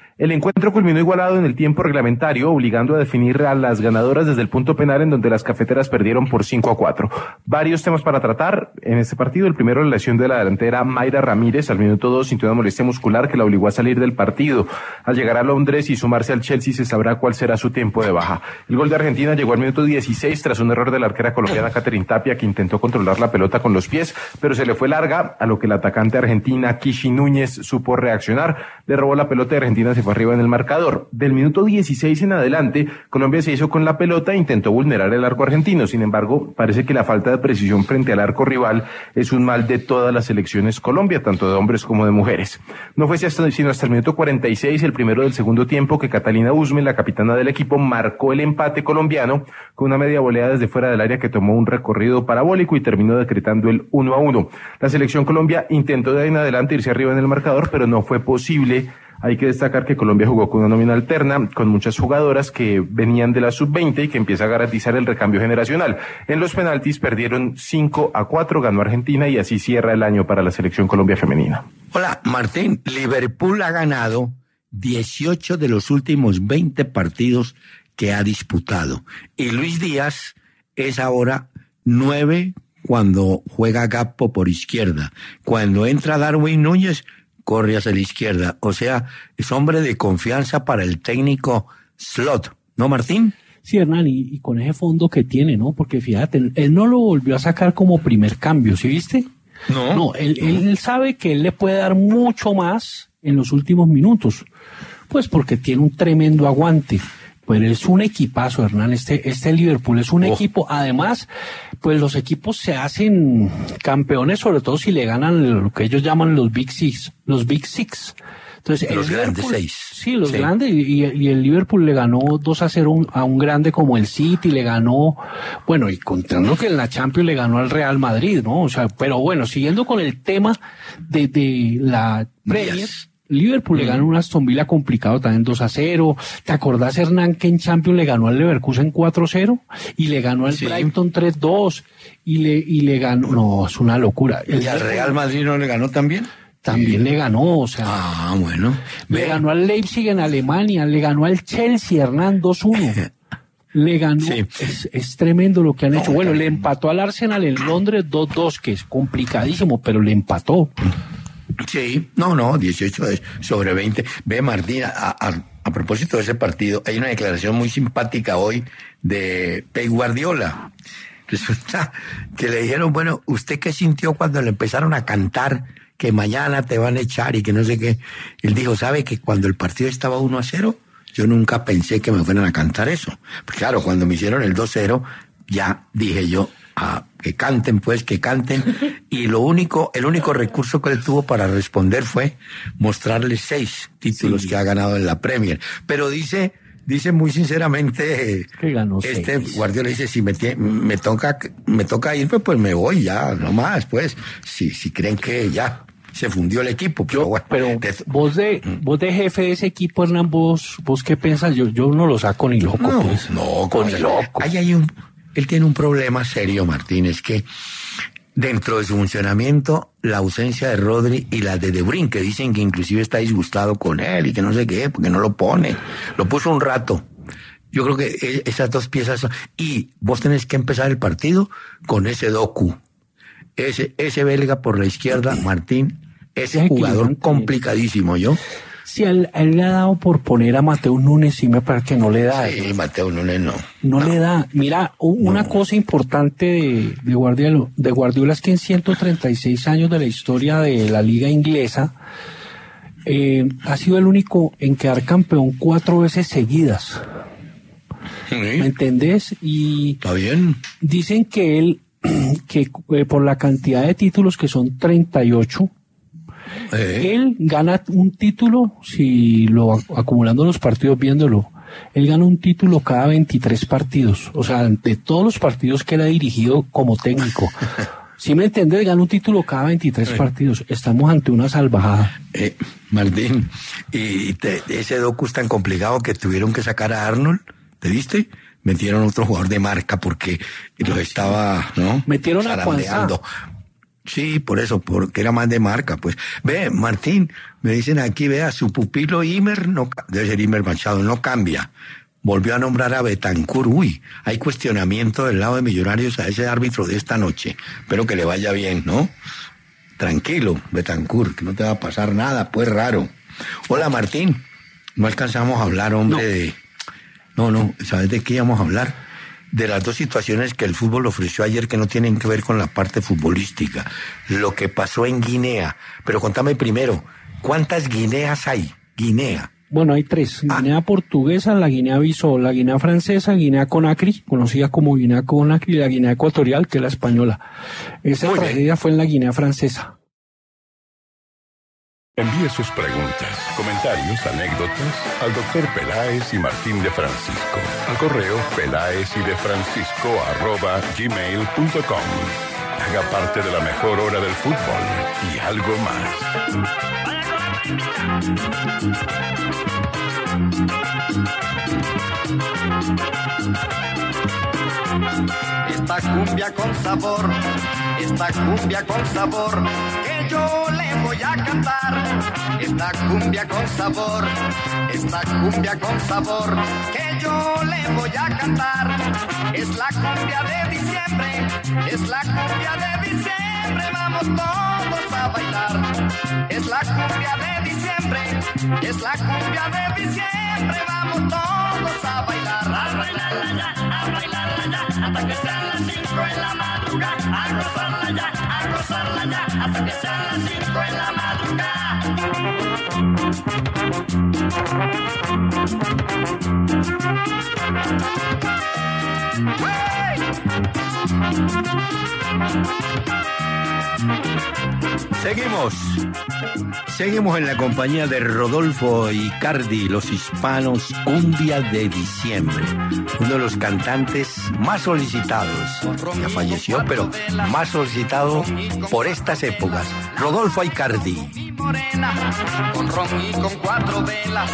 C: El encuentro culminó igualado en el tiempo reglamentario, obligando a definir a las ganadoras desde el punto penal, en donde las cafeteras perdieron por 5-4. Varios temas para tratar en este partido. El primero, la lesión de la delantera Mayra Ramírez. Al minuto 2 sintió una molestia muscular que la obligó a salir del partido. Al llegar a Londres y sumarse al Chelsea se sabrá cuál será su tiempo de baja. El gol de Argentina llegó al minuto 16 tras un error de la arquera colombiana Catherine Tapia, que intentó controlar la pelota con los pies, pero se le fue larga, a lo que la atacante argentina Kishi Núñez supo reaccionar, le robó la pelota y Argentina se fue arriba en el marcador. Del minuto 16 en adelante, Colombia se hizo con la pelota e intentó vulnerar el arco argentino. Sin embargo, parece que la falta de precisión frente al arco rival es un mal de todas las selecciones Colombia, tanto de hombres como de mujeres. No fue sino hasta el minuto 46, el primero del segundo tiempo, que Catalina Usme, la capitana del equipo, marcó el empate colombiano con una media volea desde fuera del área que tomó un recorrido parabólico y terminó decretando el 1-1. La selección Colombia intentó de ahí en adelante irse arriba en el marcador, pero no fue posible. Hay que destacar que Colombia jugó con una nómina alterna, con muchas jugadoras que venían de la sub-20 y que empieza a garantizar el recambio generacional. En los penaltis perdieron 5-4, ganó Argentina y así cierra el año para la selección Colombia femenina.
A: Hola, Martín. Liverpool ha ganado 18 de los últimos 20 partidos que ha disputado. Y Luis Díaz es ahora 9 cuando juega Gakpo por izquierda. Cuando entra Darwin Núñez, corre hacia la izquierda. O sea, es hombre de confianza para el técnico Slot, ¿no, Martín?
B: Sí, Hernán, y con ese fondo que tiene, ¿no? Porque fíjate, él no lo volvió a sacar como primer cambio, ¿sí viste? No, él sabe que él le puede dar mucho más en los últimos minutos, pues porque tiene un tremendo aguante. Pero es un equipazo, Hernán, este Liverpool es un equipo. Además, pues los equipos se hacen campeones, sobre todo si le ganan lo que ellos llaman los Big Six. Entonces,
A: los grandes 6.
B: Sí, los grandes, y el Liverpool le ganó 2-0 a un grande como el City, le ganó, bueno, y contando que en la Champions le ganó al Real Madrid, ¿no? O sea, pero bueno, siguiendo con el tema de la Premier, Liverpool le ganó un Aston Villa complicado también 2-0. ¿Te acordás, Hernán, que en Champions le ganó al Leverkusen 4-0? Y le ganó al Brighton 3-2. Y le ganó, no, es una locura.
A: ¿Y al Real Madrid no le ganó también?
B: También le ganó, o sea.
A: Ah, bueno.
B: Le ganó al Leipzig en Alemania, le ganó al Chelsea, Hernán, 2-1. Le ganó, es tremendo lo que han hecho. Bueno, le empató al Arsenal en Londres 2-2, que es complicadísimo, pero le empató.
A: Sí, no, 18 sobre 20. Ve, Martín, a propósito de ese partido, hay una declaración muy simpática hoy de Pep Guardiola. Resulta que le dijeron, bueno, ¿usted qué sintió cuando le empezaron a cantar que mañana te van a echar y que no sé qué? Él dijo, ¿sabe que cuando el partido estaba 1-0, yo nunca pensé que me fueran a cantar eso? Pues claro, cuando me hicieron el 2-0, ya dije yo, que canten, y el único recurso que él tuvo para responder fue mostrarles 6 títulos que ha ganado en la Premier. Pero dice muy sinceramente,
B: que ganó
A: Guardiola dice, si me toca irme, pues me voy ya, no más, pues, si creen que ya se fundió el equipo.
B: Pero vos de jefe de ese equipo, Hernán, vos qué piensas, yo no lo saco ni loco, ni loco.
A: Él tiene un problema serio, Martín, es que dentro de su funcionamiento, la ausencia de Rodri y la de Bruyne, que dicen que inclusive está disgustado con él y que no sé qué, porque no lo pone. Lo puso un rato. Yo creo que esas dos piezas son. Y vos tenés que empezar el partido con ese Doku. Ese belga por la izquierda, Martín, ese jugador complicadísimo, ¿yo.
B: Sí, él le ha dado por poner a Mateo Núñez y me parece que no le da.
A: Sí, Mateo Núñez no.
B: No le da. Mira, una cosa importante de Guardiola es que en 136 años de la historia de la liga inglesa, ha sido el único en quedar campeón 4 veces seguidas.
A: Sí.
B: ¿Me entendés? Y
A: está bien.
B: Dicen que él, por la cantidad de títulos que son 38, él gana un título, si lo acumulando los partidos viéndolo, él gana un título cada 23 partidos, o sea, de todos los partidos que él ha dirigido como técnico. Si me entiendes, gana un título cada 23 partidos. Estamos ante una salvajada.
A: Martín, y ese Doku es tan complicado que tuvieron que sacar a Arnold, ¿te viste? Metieron otro jugador de marca porque los estaba, ¿no?
B: Metieron a Cuanzá.
A: Sí, por eso, porque era más de marca, pues. Ve, Martín, me dicen aquí, vea, su pupilo Imer, no, debe ser Imer Machado, no cambia. Volvió a nombrar a Betancur. Uy, hay cuestionamiento del lado de Millonarios a ese árbitro de esta noche. Espero que le vaya bien, ¿no? Tranquilo, Betancur, que no te va a pasar nada, pues raro. Hola, Martín. No alcanzamos a hablar, hombre, No, ¿sabes de qué íbamos a hablar? De las dos situaciones que el fútbol ofreció ayer que no tienen que ver con la parte futbolística. Lo que pasó en Guinea. Pero contame primero, ¿cuántas Guineas hay? Guinea.
B: Bueno, hay 3. Guinea portuguesa, la Guinea Bissau, la Guinea francesa, Guinea Conakry, conocida como Guinea Conakry, y la Guinea ecuatorial, que es la española. Esa tragedia fue en la Guinea francesa.
E: Envíe sus preguntas, comentarios, anécdotas al Dr. Peláez y Martín de Francisco al correo pelaezydefrancisco@gmail.com. Haga parte de la mejor hora del fútbol y algo más.
F: Esta cumbia con sabor, que yo le voy a cantar. Esta cumbia con sabor, que yo le voy a cantar. Es la cumbia de diciembre, vamos todos a bailar. Es la cumbia de diciembre, vamos todos a bailar. A bailarla ya, hasta que sean las 5 en la madrugada. A gozarla ya, hasta que sean las 5 en la madrugada.
A: Seguimos en la compañía de Rodolfo Icardi, los hispanos, cumbia de diciembre. Uno de los cantantes más solicitados. Ya falleció, pero más solicitado por estas épocas. Rodolfo Icardi.
F: Con ron y con 4 velas,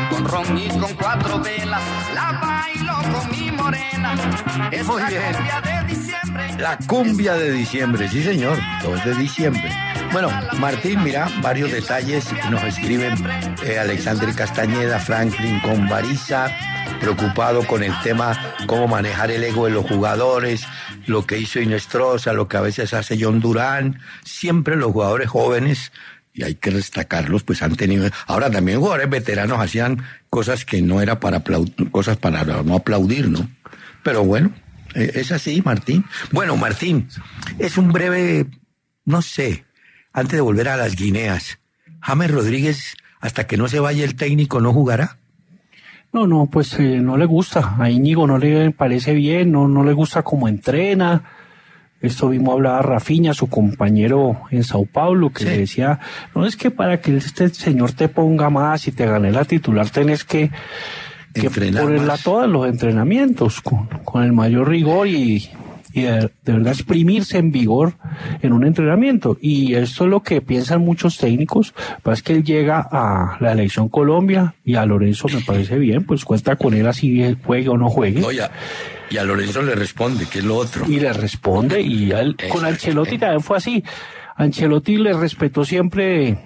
F: la bailo con mi morena. Es
A: Muy
F: la
A: bien.
F: cumbia de diciembre.
A: La cumbia de diciembre, sí señor, todo es de diciembre. Bueno, Martín, mira, varios detalles que nos escriben Alexander Castañeda, Franklin Convariza, preocupado con el tema cómo manejar el ego de los jugadores, lo que hizo Inestrosa, lo que a veces hace John Durán. Siempre los jugadores jóvenes, y hay que destacarlos, pues han tenido... Ahora también jugadores veteranos hacían cosas que no era para cosas para no aplaudir, ¿no? Pero bueno, es así, Martín. Bueno, Martín, es un breve, no sé, antes de volver a las Guineas, James Rodríguez, hasta que no se vaya el técnico, ¿no jugará?
B: No, pues no le gusta. A Íñigo no le parece bien, no le gusta cómo entrena. Esto mismo hablaba Rafinha, su compañero en Sao Paulo, que le decía, no es que para que este señor te ponga más y te gane la titular tenés que ponerla más. Todas los entrenamientos con el mayor rigor y de verdad exprimirse en vigor en un entrenamiento. Y esto es lo que piensan muchos técnicos. Es que él llega a la Selección Colombia y a Lorenzo me parece bien, pues cuenta con él así juegue o no juegue.
A: No, y a Lorenzo le responde, que es lo otro.
B: Y le responde, y a él, con Ancelotti también fue así. Ancelotti le respetó siempre,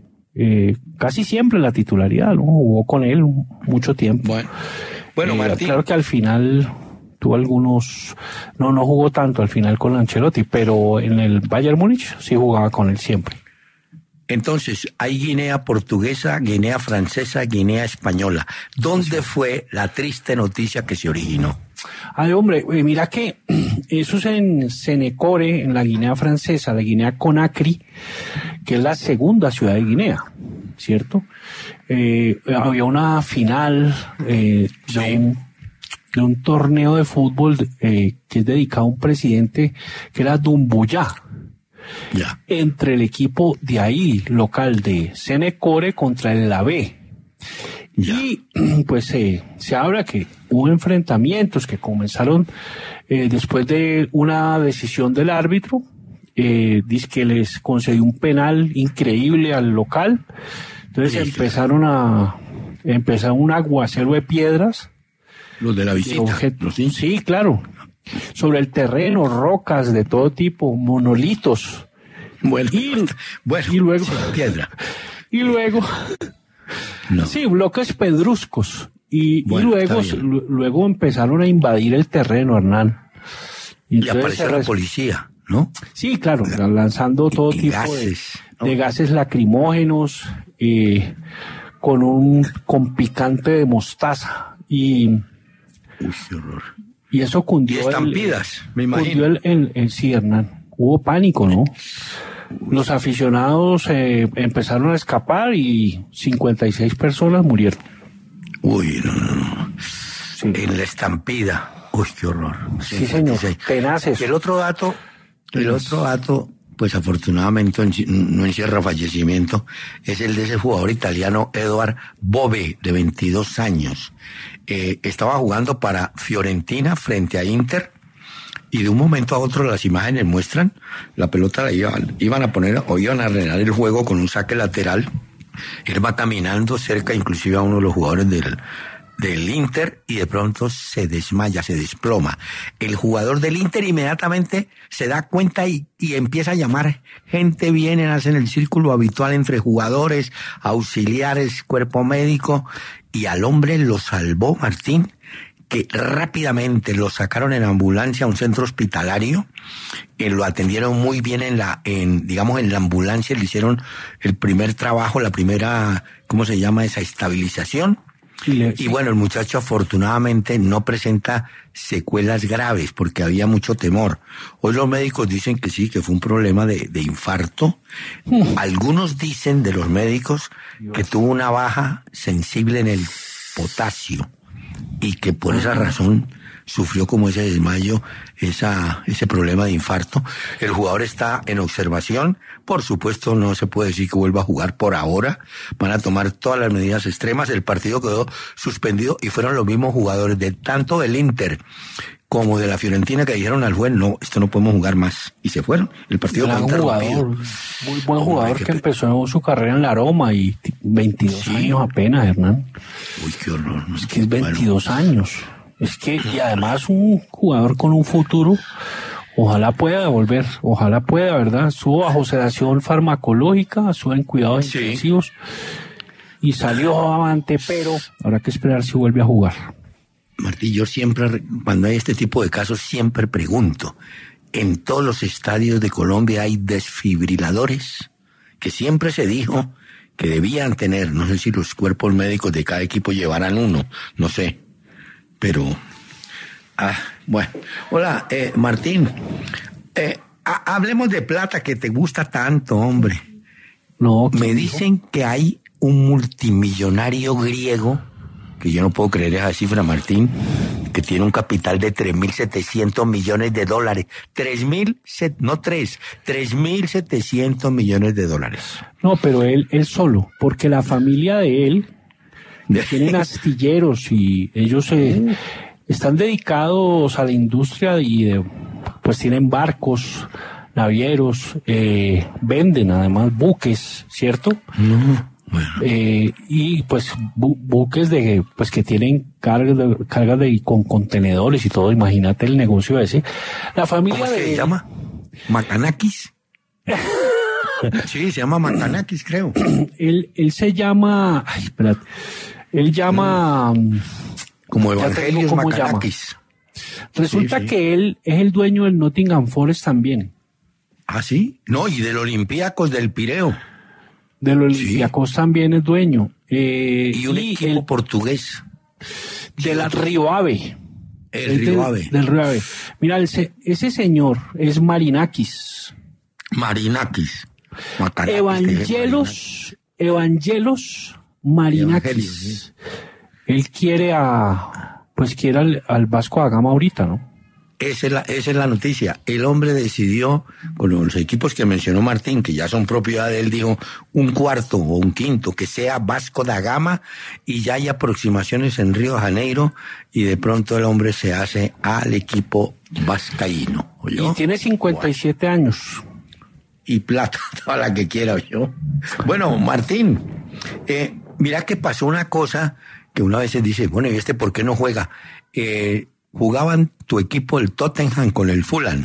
B: casi siempre la titularidad, ¿no? Jugó con él mucho tiempo.
A: Bueno, Martín.
B: Claro que al final tuvo algunos, no jugó tanto al final con Ancelotti, pero en el Bayern Múnich sí jugaba con él siempre.
A: Entonces, hay Guinea portuguesa, Guinea francesa, Guinea española. ¿Dónde fue la triste noticia que se originó?
B: Ay, hombre, mira que eso es en Senecore, en la Guinea francesa, la Guinea Conakry, que es la segunda ciudad de Guinea, ¿cierto? Había una final de un torneo de fútbol que es dedicado a un presidente que era Doumbouya. Entre el equipo de ahí, local de Senecore, contra el AB. Y pues se habla que hubo enfrentamientos que comenzaron después de una decisión del árbitro, dice que les concedió un penal increíble al local. Entonces empezaron un aguacero de piedras.
A: Los de la visita.
B: Sí, claro. Sobre el terreno, rocas de todo tipo, monolitos.
A: Bueno,
B: Y
A: bueno,
B: luego-
A: sí, piedra.
B: Y luego,
A: No.
B: sí, bloques pedruscos. Y
A: Bueno,
B: luego,
A: está bien.
B: luego empezaron a invadir el terreno, Hernán.
A: Y
B: entonces
A: apareció
B: se
A: la
B: res-
A: policía, ¿no?
B: Sí, claro, lanzando todo
A: y
B: tipo
A: gases, ¿no?
B: de gases lacrimógenos, con picante de mostaza. Y
A: Uy, qué horror.
B: eso
A: Y
B: cundió.
A: estampidas, me
B: Cundió
A: imagino.
B: sí, Hernán. Hubo pánico, ¿no? Los aficionados empezaron a escapar y 56 personas murieron.
A: Uy, no.
B: Sí,
A: En la estampida. Uy, qué horror.
B: sí, señor.
A: 56.
B: Tenaces.
A: Y el otro dato, pues afortunadamente no encierra fallecimiento, es el de ese jugador italiano Edouard Bove, de 22 años. Estaba jugando para Fiorentina frente a Inter, y de un momento a otro las imágenes muestran, la pelota la iban a poner o iban a arreglar el juego con un saque lateral. Él va caminando cerca inclusive a uno de los jugadores del Inter y de pronto se desmaya, se desploma. El jugador del Inter inmediatamente se da cuenta y empieza a llamar gente, vienen, hacen el círculo habitual entre jugadores, auxiliares, cuerpo médico, y al hombre lo salvó Martín, que rápidamente lo sacaron en ambulancia a un centro hospitalario, lo atendieron muy bien en la ambulancia, le hicieron el primer trabajo, la primera, ¿cómo se llama esa? Estabilización. Y bueno, el muchacho afortunadamente no presenta secuelas graves porque había mucho temor. Hoy los médicos dicen que sí, que fue un problema de infarto. Algunos dicen de los médicos que tuvo una baja sensible en el potasio y que por esa razón sufrió como ese desmayo, ese problema de infarto. El jugador está en observación. Por supuesto, no se puede decir que vuelva a jugar por ahora. Van a tomar todas las medidas extremas. El partido quedó suspendido y fueron los mismos jugadores de tanto del Inter como de la Fiorentina que dijeron al juez, no, esto no podemos jugar más. Y se fueron. El partido
B: Gran
A: fue interrumpido.
B: jugador, muy buen jugador
A: qué
B: que empezó su carrera en la Roma y 22 años apenas, Hernán.
A: Uy, qué horror. ¿No?
B: Es que es 22 años. Es que, y además un jugador con un futuro, ojalá pueda volver, ojalá pueda, ¿verdad? Estuvo bajo sedación farmacológica, estuvo en cuidados intensivos y salió avante, pero habrá que esperar si vuelve a jugar.
A: Martí, yo siempre, cuando hay este tipo de casos, siempre pregunto, en todos los estadios de Colombia hay desfibriladores, que siempre se dijo que debían tener, no sé si los cuerpos médicos de cada equipo llevaran uno, no sé, pero, bueno. Hola, Martín, hablemos de plata que te gusta tanto, hombre.
B: No,
A: Me dicen que hay un multimillonario griego, que yo no puedo creer esa cifra, Martín, que tiene un capital de 3.700 millones de dólares. 3.700 millones de dólares.
B: No, pero él solo, porque la familia de él tienen astilleros y ellos están dedicados a la industria y pues tienen barcos, navieros, venden además buques, ¿cierto?
A: No, bueno.
B: Y pues buques pues que tienen cargas con contenedores y todo. Imagínate el negocio ese. La familia
A: ¿Cómo se llama? ¿Macanakis? Sí, se llama Macanakis, creo.
B: Él se llama, ay, espérate, él llama
A: Como
B: ya te digo
A: Evangelios
B: cómo
A: Macanakis.
B: Resulta
A: Sí.
B: que él es el dueño del Nottingham Forest también.
A: ¿Ah, sí? No, y del Olympiacos del Pireo.
B: De los
A: Sí.
B: Olympiacos también es dueño.
A: Y un equipo
B: el
A: portugués.
B: de la Río Ave.
A: El Río Ave.
B: Del Río Ave. Mira, ese señor es Marinakis.
A: Marinakis. Macanakis,
B: Evangelos Marinakis.
A: Evangelios,
B: Él quiere al Vasco da Gama ahorita, ¿no?
A: Esa es la noticia. El hombre decidió, con los equipos que mencionó Martín, que ya son propiedad de él, dijo un cuarto o un quinto, que sea Vasco da Gama, y ya hay aproximaciones en Río de Janeiro, y de pronto el hombre se hace al equipo vascaíno. ¿Oyó?
B: Y tiene 57 años.
A: Y plata, toda la que quiera yo. Bueno, Martín, mira que pasó una cosa que una vez dice, bueno, ¿y por qué no juega? Jugaban tu equipo, el Tottenham, con el Fulham.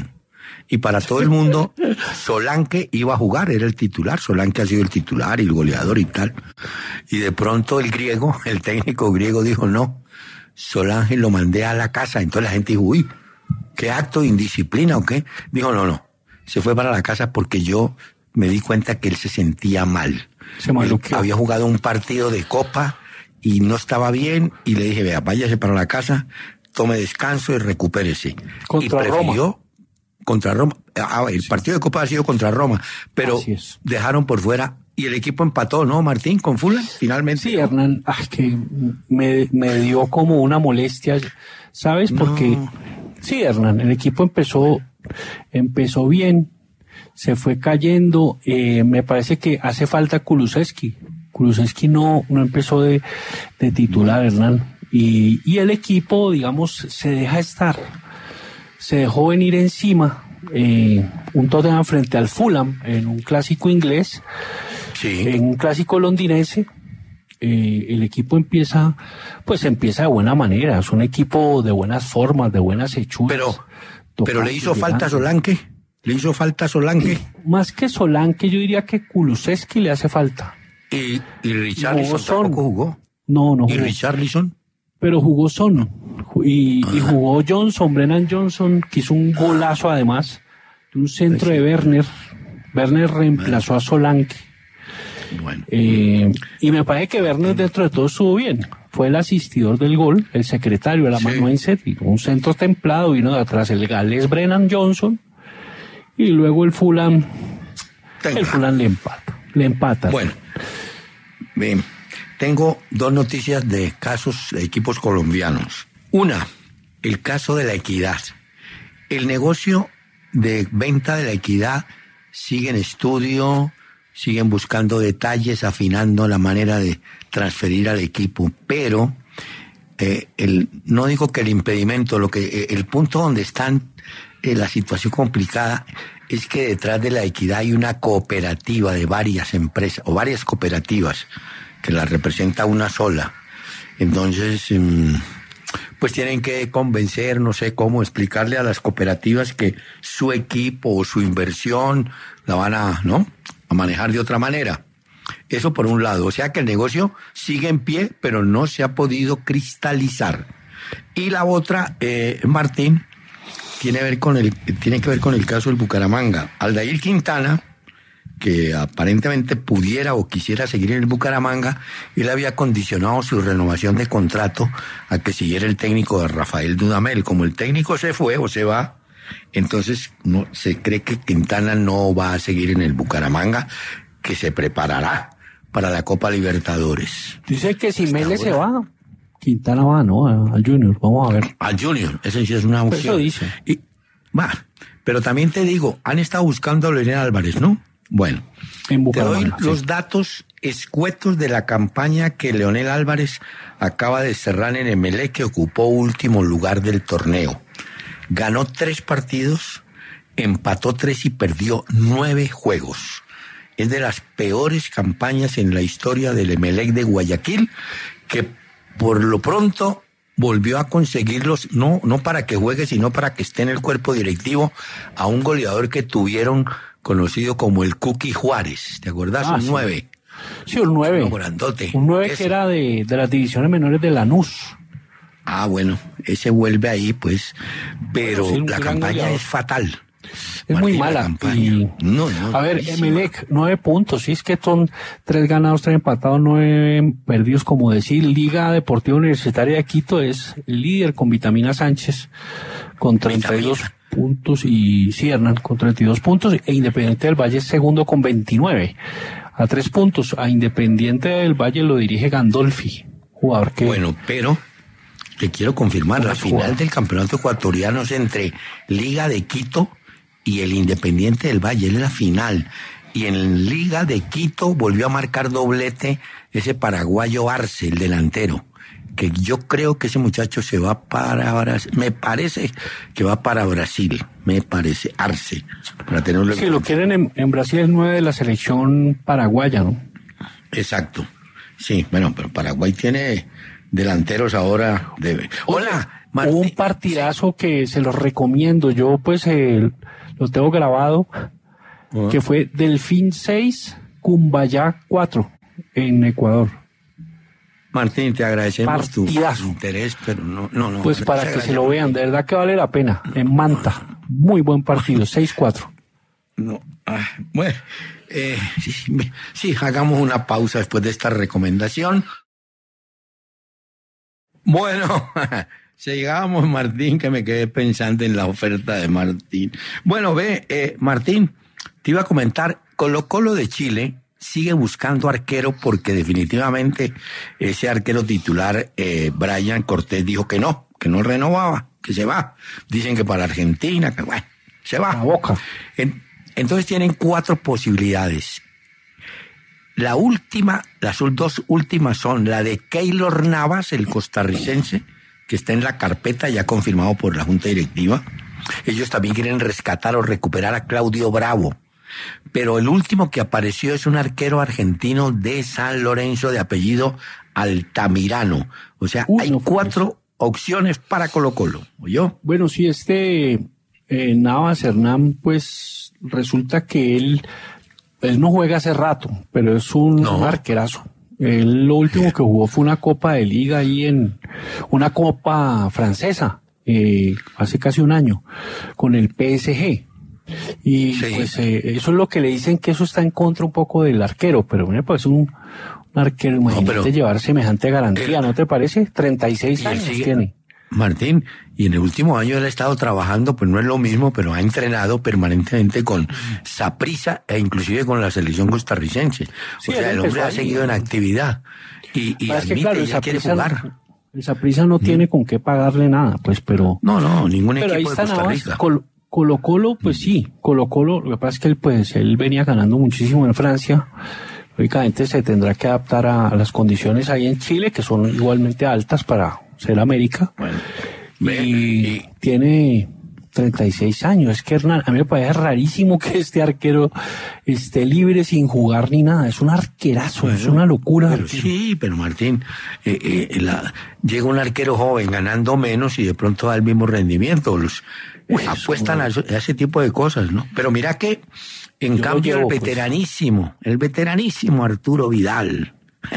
A: Y para todo el mundo, Solanke iba a jugar, era el titular. Solanke ha sido el titular y el goleador y tal. Y de pronto el técnico griego dijo, no, Solanke lo mandé a la casa. Entonces la gente dijo, uy, ¿qué acto de indisciplina o qué? Dijo, no, se fue para la casa porque yo me di cuenta que él se sentía mal. Él había jugado un partido de Copa y no estaba bien, y le dije, vea, váyase para la casa, tome descanso y recupérese. Y prefirió contra Roma. El partido de Copa ha sido contra Roma, pero dejaron por fuera, y el equipo empató, ¿no, Martín? Con Fulham, finalmente.
B: Sí, Hernán, que me dio como una molestia, ¿sabes? Porque, sí, Hernán, el equipo empezó bien, se fue cayendo, me parece que hace falta Kulusevski. Kulusevski no empezó de titular, Hernán. Y el equipo, digamos, se deja estar. Se dejó venir encima un Tottenham frente al Fulham en un clásico inglés, en un clásico londinense. El equipo empieza de buena manera. Es un equipo de buenas formas, de buenas hechuras.
A: Pero le hizo falta Solanke. ¿Le hizo falta Solanke?
B: Más que Solanke, yo diría que Kulusevski le hace falta.
A: ¿Y Richarlison tampoco jugó?
B: No jugó.
A: ¿Y Richarlison?
B: Pero jugó Son. Y jugó Brennan Johnson, que hizo un golazo además, de un centro de Werner. Werner reemplazó a Solanke.
A: Bueno.
B: Y me parece que Werner dentro de todo estuvo bien. Fue el asistidor del gol, el secretario, el amanuense, un centro templado, vino de atrás el galés Brennan Johnson, y luego el Fulham le empata.
A: Bueno, bien, tengo dos noticias de casos de equipos colombianos. Una, el caso de La Equidad. El negocio de venta de La Equidad sigue en estudio, siguen buscando detalles, afinando la manera de transferir al equipo, pero no digo que el impedimento, el punto donde están la situación complicada es que detrás de La Equidad hay una cooperativa de varias empresas, o varias cooperativas, que la representa una sola. Entonces, pues tienen que convencer, no sé cómo explicarle a las cooperativas que su equipo o su inversión la van a manejar de otra manera. Eso por un lado, o sea que el negocio sigue en pie, pero no se ha podido cristalizar. Y la otra, Martín, tiene que ver con el caso del Bucaramanga. Aldair Quintana, que aparentemente pudiera o quisiera seguir en el Bucaramanga, él había condicionado su renovación de contrato a que siguiera el técnico de Rafael Dudamel. Como el técnico se fue o se va, entonces no se cree que Quintana no va a seguir en el Bucaramanga, que se preparará para la Copa Libertadores.
B: Dice que si Mele se va, Quintana va, ¿no? Al Junior, vamos a ver.
A: Al Junior, esa sí es una opción.
B: Eso dice.
A: Pero también te digo, han estado buscando a Leonel Álvarez, ¿no? Bueno, te doy los datos escuetos de la campaña que Leonel Álvarez acaba de cerrar en Emelec, que ocupó último lugar del torneo. Ganó 3 partidos, empató 3 y perdió 9 juegos. Es de las peores campañas en la historia del Emelec de Guayaquil, que por lo pronto volvió a conseguirlos, no para que juegue, sino para que esté en el cuerpo directivo, a un goleador que tuvieron conocido como el Cookie Juárez. ¿Te acordás? Un 9.
B: Sí, un 9.
A: Un grandote.
B: Un 9 que era de las divisiones menores de Lanús.
A: Bueno, ese vuelve ahí, pues. Pero sí, la campaña es fatal.
B: Es Martín, muy mala. A ver, Emelec, 9 puntos. Sí, es que son 3 ganados, 3 empatados, 9 perdidos, como decir. Liga Deportiva Universitaria de Quito es el líder con Vitamina Sánchez, con 32 puntos, y sí, Hernán, con 32 puntos, e Independiente del Valle es segundo con 29, a 3 puntos. A Independiente del Valle lo dirige Gandolfi, jugador que...
A: Bueno, pero te quiero confirmar, la final del campeonato ecuatoriano es entre Liga de Quito y el Independiente del Valle, es la final. Y en Liga de Quito volvió a marcar doblete ese paraguayo Arce, el delantero, que yo creo que ese muchacho se va para Brasil, me parece que va para Brasil, me parece, Arce, para tenerlo.
B: Sí, lo quieren en Brasil, el 9 de la selección paraguaya, ¿no?
A: Exacto, sí, bueno, pero Paraguay tiene delanteros ahora de...
B: Hola, Martín. Un partidazo que se los recomiendo, yo pues lo tengo grabado, que fue Delfín 6, Cumbayá 4 en Ecuador.
A: Martín, te agradecemos
B: Partidazo.
A: tu interés, pero no.
B: Pues para que se lo vean, de verdad que vale la pena. En Manta, muy buen partido, 6-4.
A: No, bueno, sí, hagamos una pausa después de esta recomendación. Bueno, sigamos, Martín, que me quedé pensando en la oferta de Martín. Bueno, Martín, te iba a comentar, Colo-Colo de Chile sigue buscando arquero porque definitivamente ese arquero titular, Brian Cortés, dijo que no renovaba, que se va. Dicen que para Argentina, que bueno, se va.
B: La Boca.
A: Entonces tienen 4 posibilidades. Las dos últimas son la de Keylor Navas, el costarricense, que está en la carpeta ya confirmado por la Junta Directiva. Ellos también quieren rescatar o recuperar a Claudio Bravo. Pero el último que apareció es un arquero argentino de San Lorenzo de apellido Altamirano. O sea, hay 4 opciones para Colo-Colo. ¿Oyó?
B: Bueno, sí, Navas Hernán, pues resulta que él no juega hace rato, pero es un arquerazo. Él lo último que jugó fue una Copa de Liga ahí una Copa francesa, hace casi un año, con el PSG. Y sí, pues eso es lo que le dicen, que eso está en contra un poco del arquero, pero me parece un arquero, imagínate llevar semejante garantía, ¿no te parece? 36 años tiene.
A: Martín, y en el último año él ha estado trabajando, pues no es lo mismo, pero ha entrenado permanentemente con Saprissa e inclusive con la selección costarricense. Sí, o sea, el hombre ha seguido en actividad y admite que claro, ya quiere jugar.
B: El Saprissa no tiene con qué pagarle nada, pues, pero...
A: No, ningún equipo de Costa Rica.
B: Colo-Colo, pues sí, Colo-Colo, lo que pasa es que él venía ganando muchísimo en Francia. Lógicamente se tendrá que adaptar a las condiciones ahí en Chile, que son igualmente altas para ser América. Bueno, y tiene 36 años. Es que Hernán, a mí me parece rarísimo que este arquero esté libre sin jugar ni nada. Es un arquerazo, bueno, es una locura.
A: Pero sí, pero Martín, llega un arquero joven ganando menos y de pronto da el mismo rendimiento. Apuestan a ese tipo de cosas, ¿no? Pero mira que, en cambio, el veteranísimo Arturo Vidal,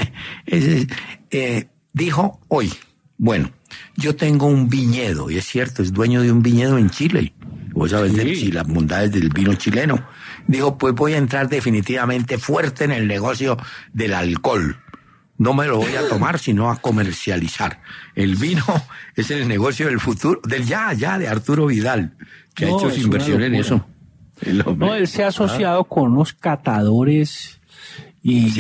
A: dijo hoy, bueno, yo tengo un viñedo, y es cierto, es dueño de un viñedo en Chile. Vos sabés las bondades del vino chileno. Dijo, pues voy a entrar definitivamente fuerte en el negocio del alcohol. No me lo voy a tomar, sino a comercializar. El vino es el negocio del futuro, de Arturo Vidal, que ha hecho su inversión en eso.
B: Él se ha asociado con unos catadores y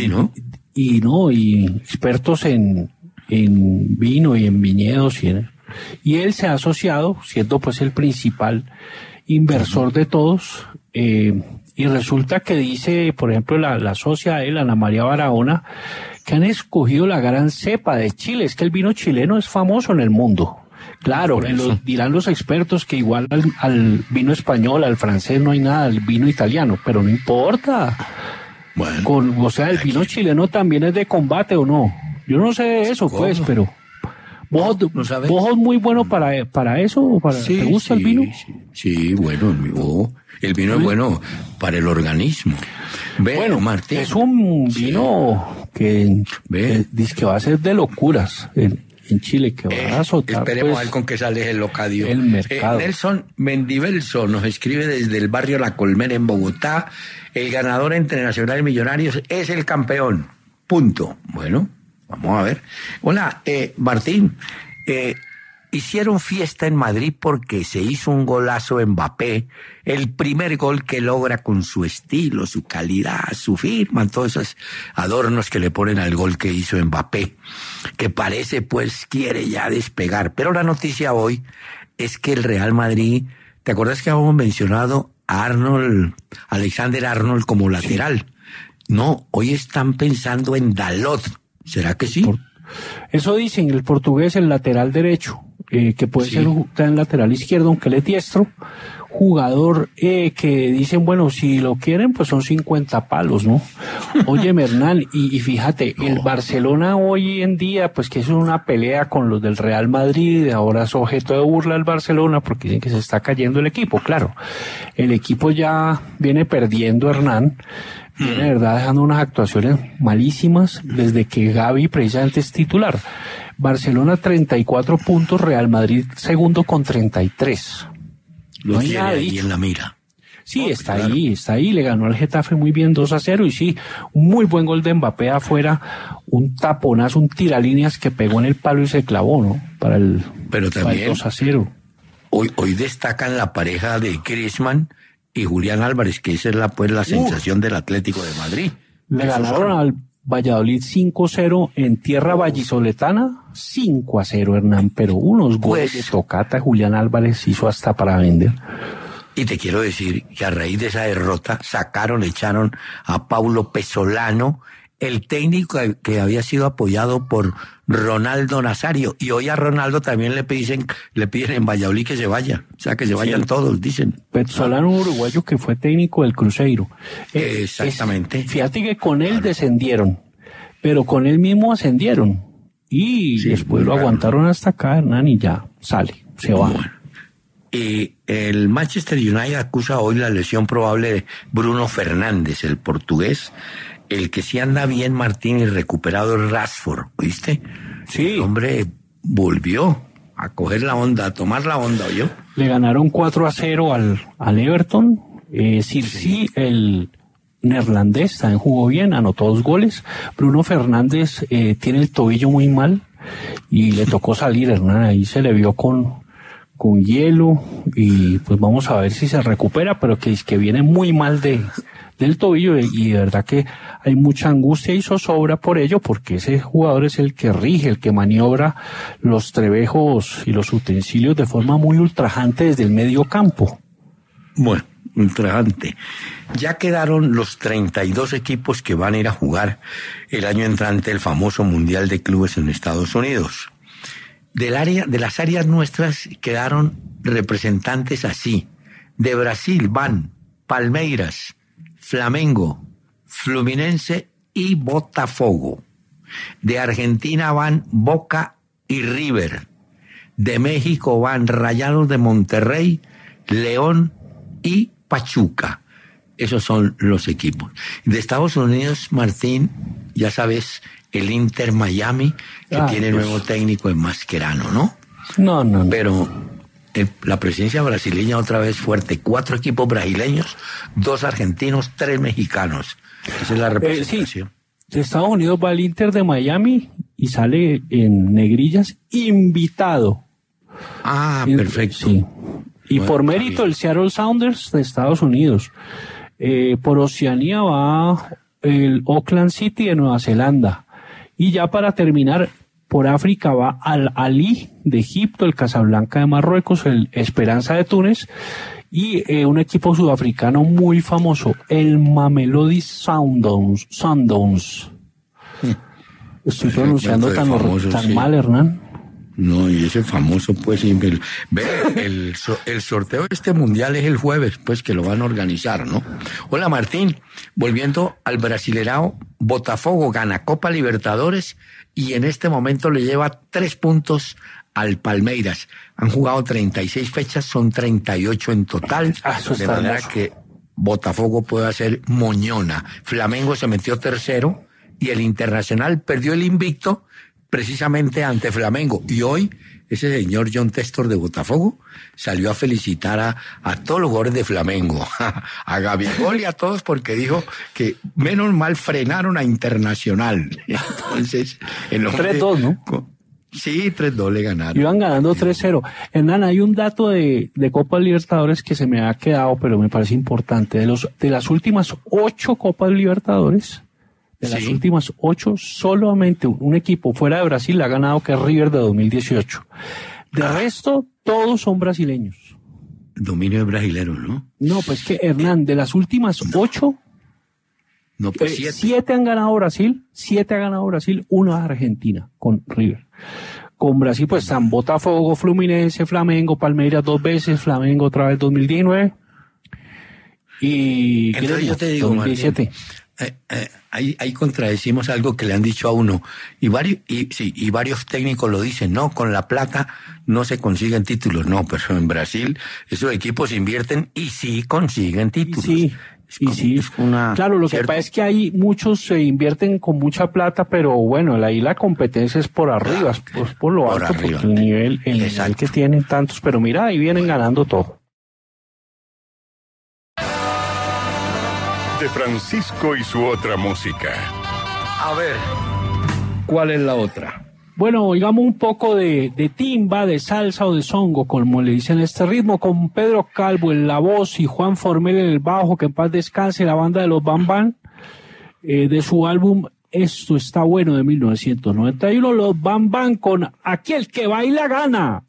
B: expertos en vino y en viñedos y él se ha asociado, siendo pues el principal inversor de todos, y resulta que dice, por ejemplo, la socia de él, Ana María Barahona, que han escogido la gran cepa de Chile. Es que el vino chileno es famoso en el mundo. Claro, dirán los expertos que igual al vino español, al francés no hay nada, al vino italiano, pero no importa. Bueno, el vino chileno también es de combate, ¿o no? Yo no sé de eso, pues, pero... ¿Vos sos muy bueno para eso? ¿Te gusta el vino?
A: Sí, bueno, el vino es bueno para el organismo.
B: Bueno, Martín, es un vino que dice que va a ser de locuras en Chile, que va a azotar.
A: Esperemos a ver con qué sale el locadio.
B: El mercado.
A: Nelson Mendivelso nos escribe desde el barrio La Colmena en Bogotá. El ganador entre Nacional y Millonarios es el campeón. Punto. Bueno, vamos a ver. Hola, Martín. Hicieron fiesta en Madrid porque se hizo un golazo Mbappé, el primer gol que logra con su estilo, su calidad, su firma, todos esos adornos que le ponen al gol que hizo Mbappé, que parece pues quiere ya despegar. Pero la noticia hoy es que el Real Madrid, ¿te acuerdas que habíamos mencionado a Alexander Arnold como lateral? No, hoy están pensando en Dalot. ¿Será que sí?
B: Eso dicen, el portugués, el lateral derecho. que puede ser un lateral izquierdo, aunque él es diestro, jugador que dicen, bueno, si lo quieren, pues son 50 palos, ¿no? Oye, Hernán, y fíjate, el Barcelona hoy en día, pues que es una pelea con los del Real Madrid, ahora es objeto de burla el Barcelona, porque dicen que se está cayendo el equipo, claro. El equipo ya viene perdiendo, Hernán, viene de verdad dejando unas actuaciones malísimas desde que Gavi precisamente es titular. Barcelona 34 puntos, Real Madrid segundo con 33.
A: Lo tiene ahí en la mira.
B: Sí, está ahí, le ganó al Getafe muy bien 2-0 y sí, un muy buen gol de Mbappé afuera, un taponazo, un tiralíneas que pegó en el palo y se clavó, ¿no?
A: Pero también
B: 2-0.
A: Hoy destacan la pareja de Griezmann y Julián Álvarez, que esa es la sensación del Atlético de Madrid.
B: Le ganaron al Valladolid 5-0 en tierra vallisoletana, 5-0, Hernán, pero unos goles de tocata Julián Álvarez hizo hasta para vender.
A: Y te quiero decir que a raíz de esa derrota echaron a Paulo Pesolano, el técnico que había sido apoyado por Ronaldo Nazario, y hoy a Ronaldo también le piden en Valladolid que se vaya, o sea que se vayan todos, dicen.
B: Pesolano, un uruguayo que fue técnico del Cruzeiro.
A: Exactamente.
B: Fíjate que con él descendieron, pero con él mismo ascendieron, y después lo aguantaron hasta acá, Hernán, y ya se va.
A: Bueno. Y el Manchester United acusa hoy la lesión probable de Bruno Fernández, el portugués. El que sí anda bien, Martín, y recuperado es Rashford, ¿oíste?
B: Sí.
A: El hombre volvió a coger la onda, a tomar la onda, ¿oyó? Le
B: ganaron 4-0 al Everton. Sí, el neerlandés también jugó bien, anotó 2 goles. Bruno Fernández tiene el tobillo muy mal y le tocó salir, Hernán, ahí se le vio con hielo y pues vamos a ver si se recupera, pero que viene muy mal del tobillo y de verdad que hay mucha angustia y zozobra por ello, porque ese jugador es el que rige, el que maniobra los trebejos y los utensilios de forma muy ultrajante desde el medio campo.
A: Bueno, ultrajante. Ya quedaron los 32 equipos que van a ir a jugar el año entrante el famoso Mundial de Clubes en Estados Unidos. De las áreas nuestras quedaron representantes así. De Brasil van Palmeiras, Flamengo, Fluminense y Botafogo. De Argentina van Boca y River. De México van Rayados de Monterrey, León y Pachuca. Esos son los equipos. De Estados Unidos, Martín, ya sabes, el Inter Miami, que tiene nuevo técnico en Mascherano, ¿no?
B: No.
A: Pero la presencia brasileña otra vez fuerte. 4 equipos brasileños, 2 argentinos, 3 mexicanos. Esa es la representación.
B: De Estados Unidos va el Inter de Miami y sale en negrillas invitado.
A: Perfecto.
B: Sí. Y por mérito el Seattle Sounders de Estados Unidos. Por Oceanía va el Auckland City de Nueva Zelanda. Y ya para terminar, por África va Al Ahly de Egipto, el Casablanca de Marruecos, el Esperanza de Túnez y un equipo sudafricano muy famoso, el Mamelodi Sundowns. Estoy pronunciando tan mal, Hernán.
A: No, y ese famoso, pues, el sorteo de este mundial es el jueves, pues, que lo van a organizar, ¿no? Hola, Martín. Volviendo al Brasilerao, Botafogo gana Copa Libertadores y en este momento le lleva 3 puntos al Palmeiras. Han jugado 36 fechas, son 38 en total, de manera que Botafogo puede hacer moñona. Flamengo se metió tercero y el Internacional perdió el invicto precisamente ante Flamengo. Y hoy ese señor John Testor de Botafogo salió a felicitar a todos los jugadores de Flamengo, a Gabigol y a todos, porque dijo que menos mal frenaron a Internacional. Entonces, el hombre...
B: 3-2, ¿no?
A: Sí, 3-2 le ganaron.
B: Iban ganando 3-0. Hernán, hay un dato de Copa Libertadores que se me ha quedado, pero me parece importante. De las últimas 8 Copas Libertadores, las últimas 8, solamente un equipo fuera de Brasil ha ganado, que es River de 2018. De resto, todos son brasileños.
A: El dominio es brasilero, ¿no?
B: No, pues que, Hernán, de las últimas 8, 7 han ganado Brasil, 7 ha ganado Brasil, 1 Argentina con River. Con Brasil pues están Botafogo, Fluminense, Flamengo, Palmeiras 2 veces, Flamengo otra vez 2019 y
A: Entonces yo te digo,
B: 2017.
A: Ahí contradecimos algo que le han dicho a uno y varios técnicos lo dicen, no, con la plata no se consiguen títulos, no, pero en Brasil esos equipos invierten y sí consiguen títulos.
B: Sí, claro, lo que pasa es que hay muchos se invierten con mucha plata, pero bueno, ahí la competencia es por arriba, es por lo alto, porque el nivel que tienen tantos, pero mira, ahí vienen ganando todo.
E: De Francisco y su otra música.
A: A ver, ¿cuál es la otra?
B: Bueno, oigamos un poco de timba, de salsa o de songo, como le dicen este ritmo, con Pedro Calvo en la voz y Juan Formel en el bajo, que en paz descanse, la banda de los Bam Bam, de su álbum Esto está bueno de 1991, los Bam Bam con Aquel que baila gana.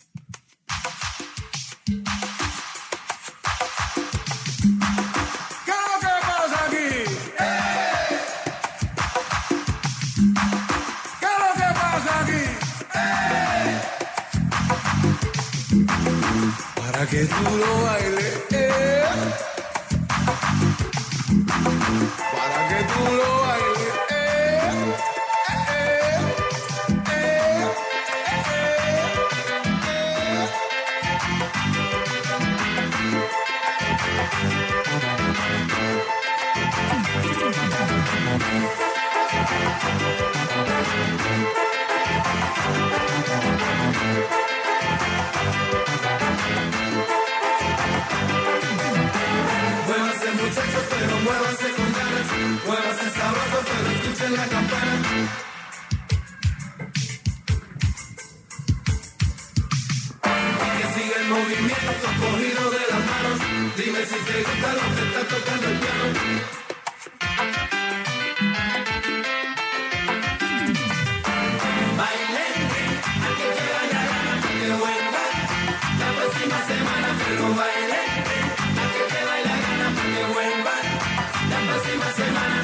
G: Para que tú lo bailes, para que tú lo bailes, Muévanse muchachos, pero muévanse con ganas. Muévanse sabrosos, pero escuchen la campana. Y que siga el movimiento cogido de las manos. Dime si te gusta lo que está tocando el piano. Bailengue, aquí que vaya gana, que vuelva la próxima semana, pero bailengue, aquí que baila gana, que vuelva la próxima semana.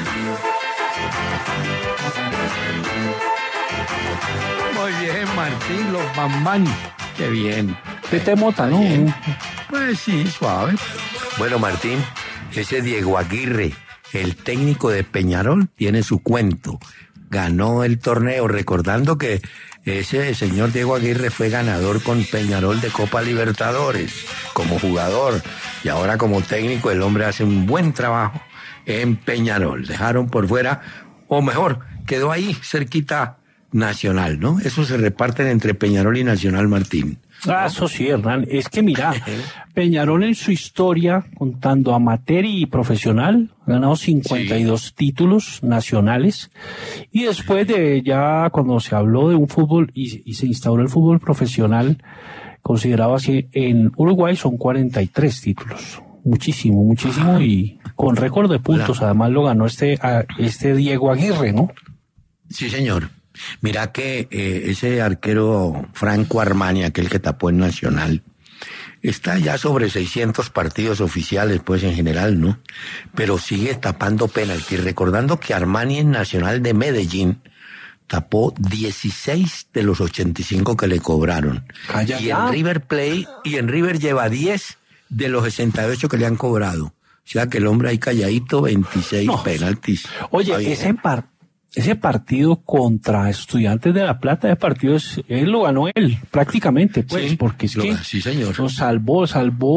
A: Muy bien, Martín, los Bam Bam. Qué bien.
B: Te mota, ¿no?
A: Bien. Pues sí, suave. Bueno, Martín, ese Diego Aguirre, el técnico de Peñarol, tiene su cuento. Ganó el torneo, recordando que ese señor Diego Aguirre fue ganador con Peñarol de Copa Libertadores como jugador, y ahora como técnico el hombre hace un buen trabajo en Peñarol. Dejaron por fuera, o mejor, quedó ahí cerquita Nacional, ¿no? Eso se reparten entre Peñarol y Nacional, Martín.
B: Ah, eso sí, Hernán. Es que mira, Peñarol en su historia, contando amateur y profesional, ha ganado 52 títulos nacionales. Y después de ya cuando se habló de un fútbol y se instauró el fútbol profesional, considerado así, en Uruguay son 43 títulos. Muchísimo y con récord de puntos. Además lo ganó este Diego Aguirre, ¿no?
A: Sí, señor. Mira que ese arquero Franco Armani, aquel que tapó en Nacional, está ya sobre 600 partidos oficiales, pues en general, ¿no? Pero sigue tapando penaltis. Recordando que Armani en Nacional de Medellín tapó 16 de los 85 que le cobraron.
B: Calla,
A: y en River Plate, y en River lleva 10 de los 68 que le han cobrado. O sea que el hombre ahí calladito, 26 penaltis.
B: Oye, ese partido contra Estudiantes de La Plata, ese partido él lo ganó él, prácticamente, pues,
A: sí,
B: porque es que
A: sí, señor.
B: lo salvó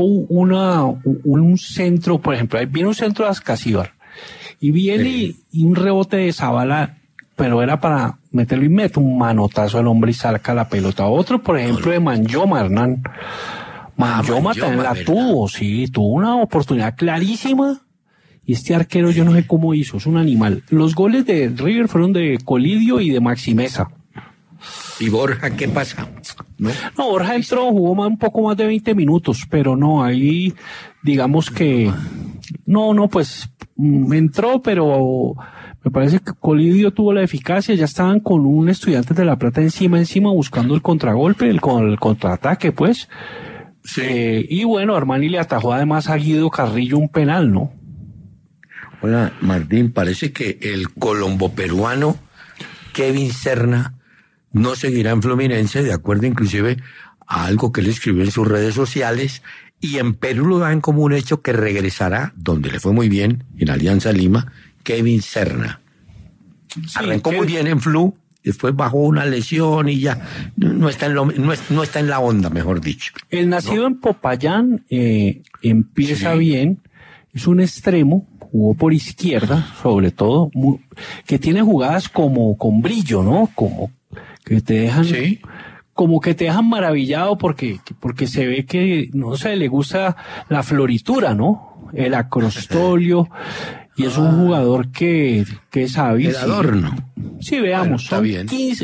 B: un centro, por ejemplo, ahí viene un centro de Ascasíbar, y viene y un rebote de Zabala, pero era para meterlo y mete un manotazo al hombre y saca la pelota. Otro, por ejemplo, de Manyoma, Hernán. Manyoma también la tuvo, tuvo una oportunidad clarísima. Y este arquero yo no sé cómo hizo, es un animal. Los goles de River fueron de Colidio y de Maximeza.
A: ¿Y Borja qué pasa? No,
B: Borja entró, jugó un poco más de 20 minutos, pero no, ahí digamos que pues entró, pero me parece que Colidio tuvo la eficacia, ya estaban con un Estudiantes de La Plata encima buscando el contragolpe, el contraataque, pues.
A: Sí.
B: Y bueno, Armani le atajó además a Guido Carrillo un penal, ¿no?
A: Hola, Martín, parece que el colombo peruano Kevin Serna no seguirá en Fluminense, de acuerdo inclusive a algo que él escribió en sus redes sociales, y en Perú lo dan como un hecho que regresará, donde le fue muy bien, en Alianza Lima, Kevin Serna.
B: Sí,
A: Arrancó muy bien en Flu, después bajó una lesión y ya no está en la onda, mejor dicho.
B: El nacido en Popayán empieza bien, es un extremo, jugó por izquierda, sobre todo, que tiene jugadas como con brillo, ¿no? Como que te dejan, como que te dejan maravillado porque se ve que, no sé, le gusta la floritura, ¿no? El acrostolio, y es un jugador que es hábil.
A: El adorno.
B: Sí, veamos,
A: está
B: son
A: bien.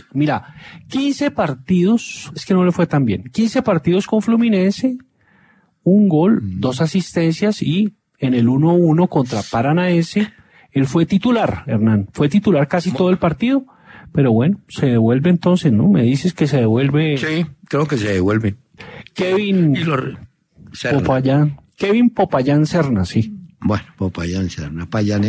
B: 15 partidos, es que no le fue tan bien, 15 partidos con Fluminense, un gol, 2 asistencias, y en el 1-1 contra Paranaense, él fue titular, Hernán, fue titular casi todo el partido, pero bueno, se devuelve entonces, ¿no? Me dices que se devuelve.
A: Sí, creo que se devuelve.
B: Kevin Popayán. Kevin Popayán Serna, sí.
A: Bueno, Popayán Serna,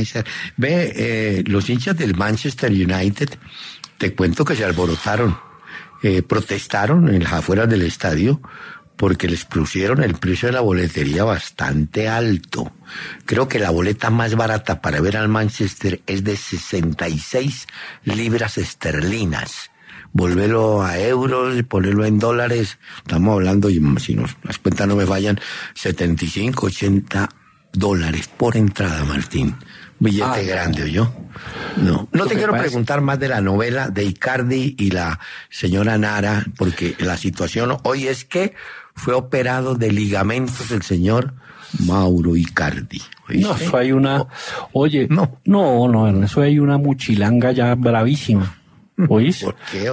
A: Ve, los hinchas del Manchester United, te cuento que se alborotaron, protestaron en las afueras del estadio porque les pusieron el precio de la boletería bastante alto. Creo que la boleta más barata para ver al Manchester es de 66 libras esterlinas. Volverlo a euros, ponerlo en dólares, estamos hablando, y si las cuentas no me fallan, 75, 80 dólares por entrada, Martín. Billete grande, ¿oyó? No te quiero preguntar más de la novela de Icardi y la señora Nara, porque la situación hoy es que fue operado de ligamentos el señor Mauro Icardi. ¿Oíste?
B: No, eso hay una... Oye, no, eso hay una muchilanga ya bravísima. ¿Oís?
A: ¿Por qué?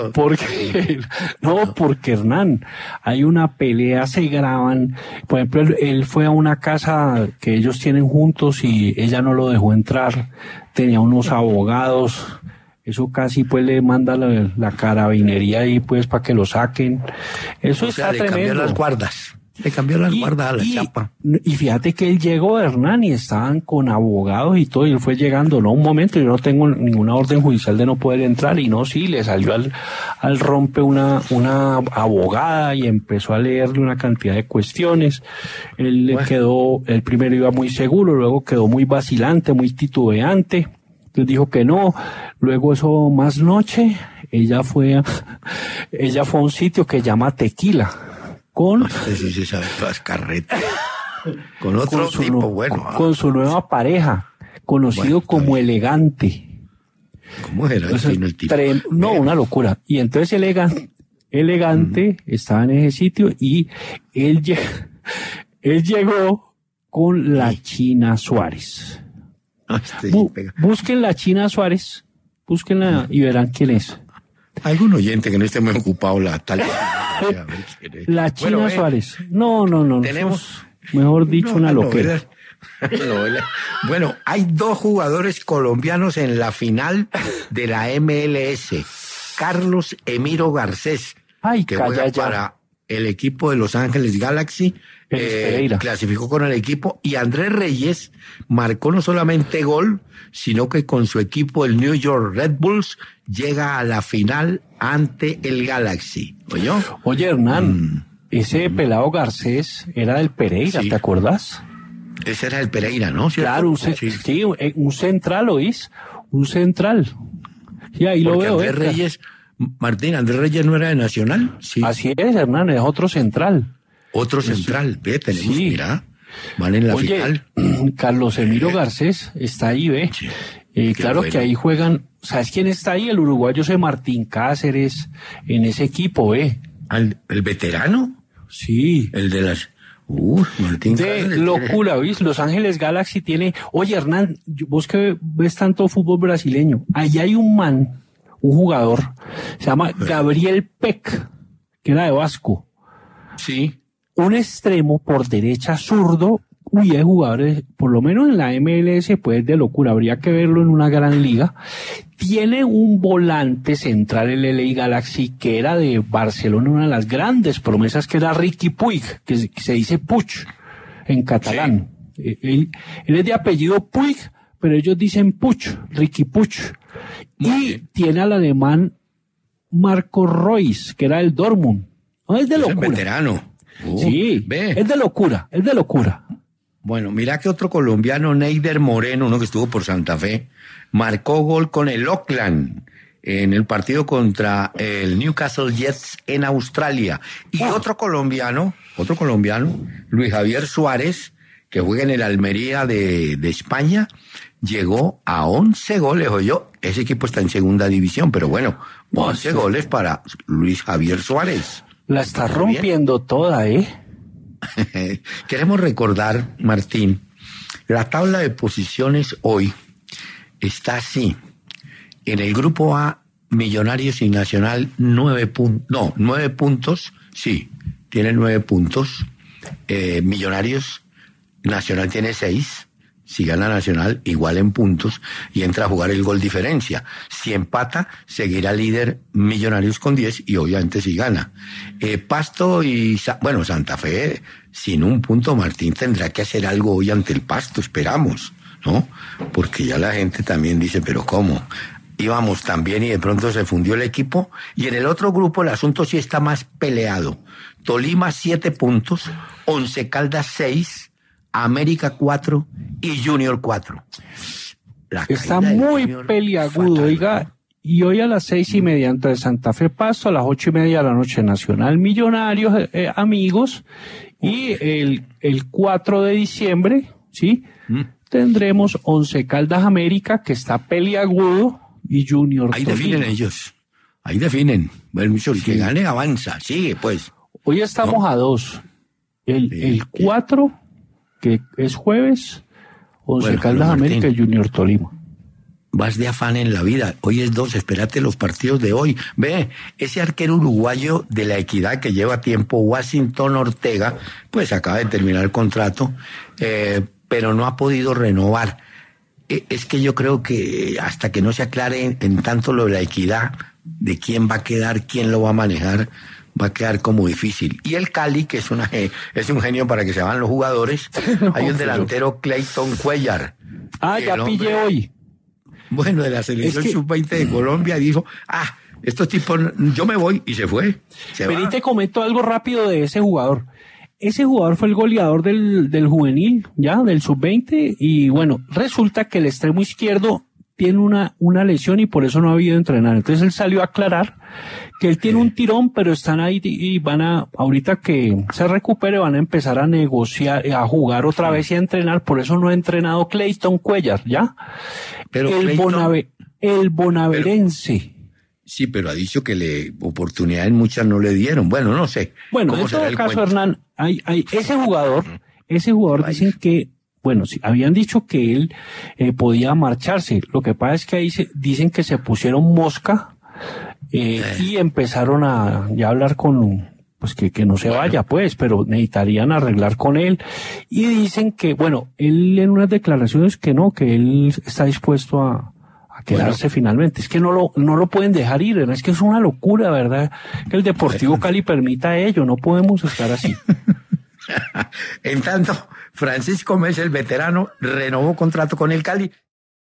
B: Porque Hernán, hay una pelea, se graban. Por ejemplo, él fue a una casa que ellos tienen juntos y ella no lo dejó entrar. Tenía unos abogados. Eso casi pues le manda la carabinería ahí pues para que lo saquen. Eso está tremendo.
A: Le cambió las guardas. Le cambió las guardas a la chapa.
B: Y fíjate que él llegó, Hernán, y estaban con abogados y todo, y él fue llegando, no, un momento, yo no tengo ninguna orden judicial de no poder entrar, y no, sí, le salió al rompe una abogada y empezó a leerle una cantidad de cuestiones. Él le quedó, el primero iba muy seguro, luego quedó muy vacilante, muy titubeante. Entonces dijo que no, luego eso más noche, ella fue a un sitio que llama Tequila, con
A: sí sabe todas carretas. Con otro
B: con su nueva pareja, conocido como Elegante.
A: ¿Cómo era el tipo?
B: Una locura. Y entonces Elegante estaba en ese sitio y él llegó con la China Suárez. Busquen la China Suárez, búsquenla y verán quién es.
A: Algún oyente que no esté muy ocupado
B: la China Suárez. No.
A: Tenemos,
B: mejor dicho, una loquera.
A: Bueno, hay 2 jugadores colombianos en la final de la MLS. Carlos Emiro Garcés, que juega para el equipo de Los Ángeles Galaxy, clasificó con el equipo, y Andrés Reyes marcó no solamente gol, sino que con su equipo, el New York Red Bulls, llega a la final ante el Galaxy.
B: Oye, Hernán, ese pelado Garcés era del Pereira, ¿te acuerdas?
A: Ese era el Pereira, ¿no? ¿Cierto?
B: Claro, un central, ¿oís? Un central. Y ahí lo veo.
A: Andrés Reyes, Martín, Andrés Reyes no era de Nacional. Sí.
B: Así es, Hernán, es otro central.
A: Otro central, tenemos, mira, van en la final.
B: Carlos Emiro Garcés está ahí, ve. Sí, claro bueno. Que ahí juegan, ¿sabes quién está ahí? El uruguayo ese Martín Cáceres, en ese equipo, ve.
A: ¿El veterano?
B: Sí.
A: El de las... Martín Cáceres.
B: Locura, ¿ves? Los Ángeles Galaxy tiene... Oye, Hernán, vos que ves tanto fútbol brasileño, ahí hay un jugador, se llama Gabriel Peck, que era de Vasco.
A: Sí.
B: Un extremo por derecha zurdo. Hay jugadores, por lo menos en la MLS, pues de locura, habría que verlo en una gran liga. Tiene un volante central el LA Galaxy que era de Barcelona, una de las grandes promesas, que era Riqui Puig, que se dice Puig en catalán. Sí. Él es de apellido Puig, pero ellos dicen Puig, Riqui Puig. Y tiene al alemán Marco Reus, que era el Dortmund. No, es de
A: Es
B: locura.
A: veterano.
B: Sí,
A: ve.
B: es de locura, es de locura.
A: Bueno, mira que otro colombiano, Neider Moreno, uno que estuvo por Santa Fe, marcó gol con el Auckland en el partido contra el Newcastle Jets en Australia. Y otro colombiano, Luis Javier Suárez, que juega en el Almería de España, llegó a 11 goles. Ese equipo está en segunda división, pero bueno, 11 goles para Luis Javier Suárez.
B: La está
A: Muy bien.
B: rompiendo toda, ¿eh?
A: Queremos recordar, Martín, la tabla de posiciones hoy está así. En el grupo A, Millonarios y Nacional, 9 puntos, sí, tiene 9 puntos. Millonarios, Nacional tiene 6. Si gana Nacional, igual en puntos y entra a jugar el gol diferencia. Si empata, seguirá líder Millonarios con 10 y obviamente si gana. Pasto y Santa Fe, sin un punto, Martín tendrá que hacer algo hoy ante el Pasto, esperamos, ¿no? Porque ya la gente también dice, pero ¿cómo? Íbamos tan bien y de pronto se fundió el equipo. Y en el otro grupo el asunto sí está más peleado. Tolima 7 puntos, Once Caldas 6, América 4 y Junior 4.
B: Está muy peliagudo, oiga. Y hoy a las 6:30 entre Santa Fe Pasto, a las 8:30 de la noche Nacional Millonarios, amigos. Y el 4 de diciembre, ¿sí? Tendremos Once Caldas América, que está peliagudo, y Junior
A: Ahí
B: Tolima.
A: definen ellos. Ahí definen. Bueno, el que gane avanza. Sigue, pues.
B: Hoy estamos a 2. El 4, que es jueves, Once
A: Bueno,
B: Caldas
A: Martín,
B: América y Junior Tolima.
A: Vas de afán en la vida. Hoy es 2, espérate los partidos de hoy. Ve, ese arquero uruguayo de la Equidad que lleva tiempo, Washington Ortega, pues acaba de terminar el contrato, pero no ha podido renovar. Es que yo creo que hasta que no se aclare en tanto lo de la Equidad, de quién va a quedar, quién lo va a manejar, va a quedar como difícil. Y el Cali, que es un genio para que se van los jugadores, hay un delantero, Clayton Cuellar.
B: Ya pillé hoy.
A: Bueno, de la selección
B: Es que-
A: sub-20 de Colombia dijo, estos tipos, yo me voy, y se fue.
B: Vení, te comento algo rápido de ese jugador. Ese jugador fue el goleador del juvenil, ya, del sub-20, y bueno, resulta que el extremo izquierdo tiene una lesión y por eso no ha habido entrenar. Entonces él salió a aclarar que él tiene un tirón, pero están ahí y ahorita que se recupere, van a empezar a negociar, a jugar otra vez y a entrenar. Por eso no ha entrenado Clayton Cuellar, ¿ya?
A: Pero
B: el bonaverense.
A: Sí, pero ha dicho que oportunidades muchas no le dieron. Bueno, no sé.
B: Bueno,
A: ¿Cómo
B: en
A: será
B: todo
A: el
B: caso,
A: cuento?
B: Hernán, ese jugador dicen que, bueno, sí, habían dicho que él podía marcharse. Lo que pasa es que ahí dicen que se pusieron mosca y empezaron a ya hablar con, pues que no se vaya, pues, pero necesitarían arreglar con él. Y dicen que, bueno, él en unas declaraciones que no, que él está dispuesto a quedarse finalmente. Es que no lo pueden dejar ir, es que es una locura, ¿verdad? Que el Deportivo Cali permita ello, no podemos estar así.
A: En tanto, Francisco Mesa, el veterano, renovó contrato con el Cali.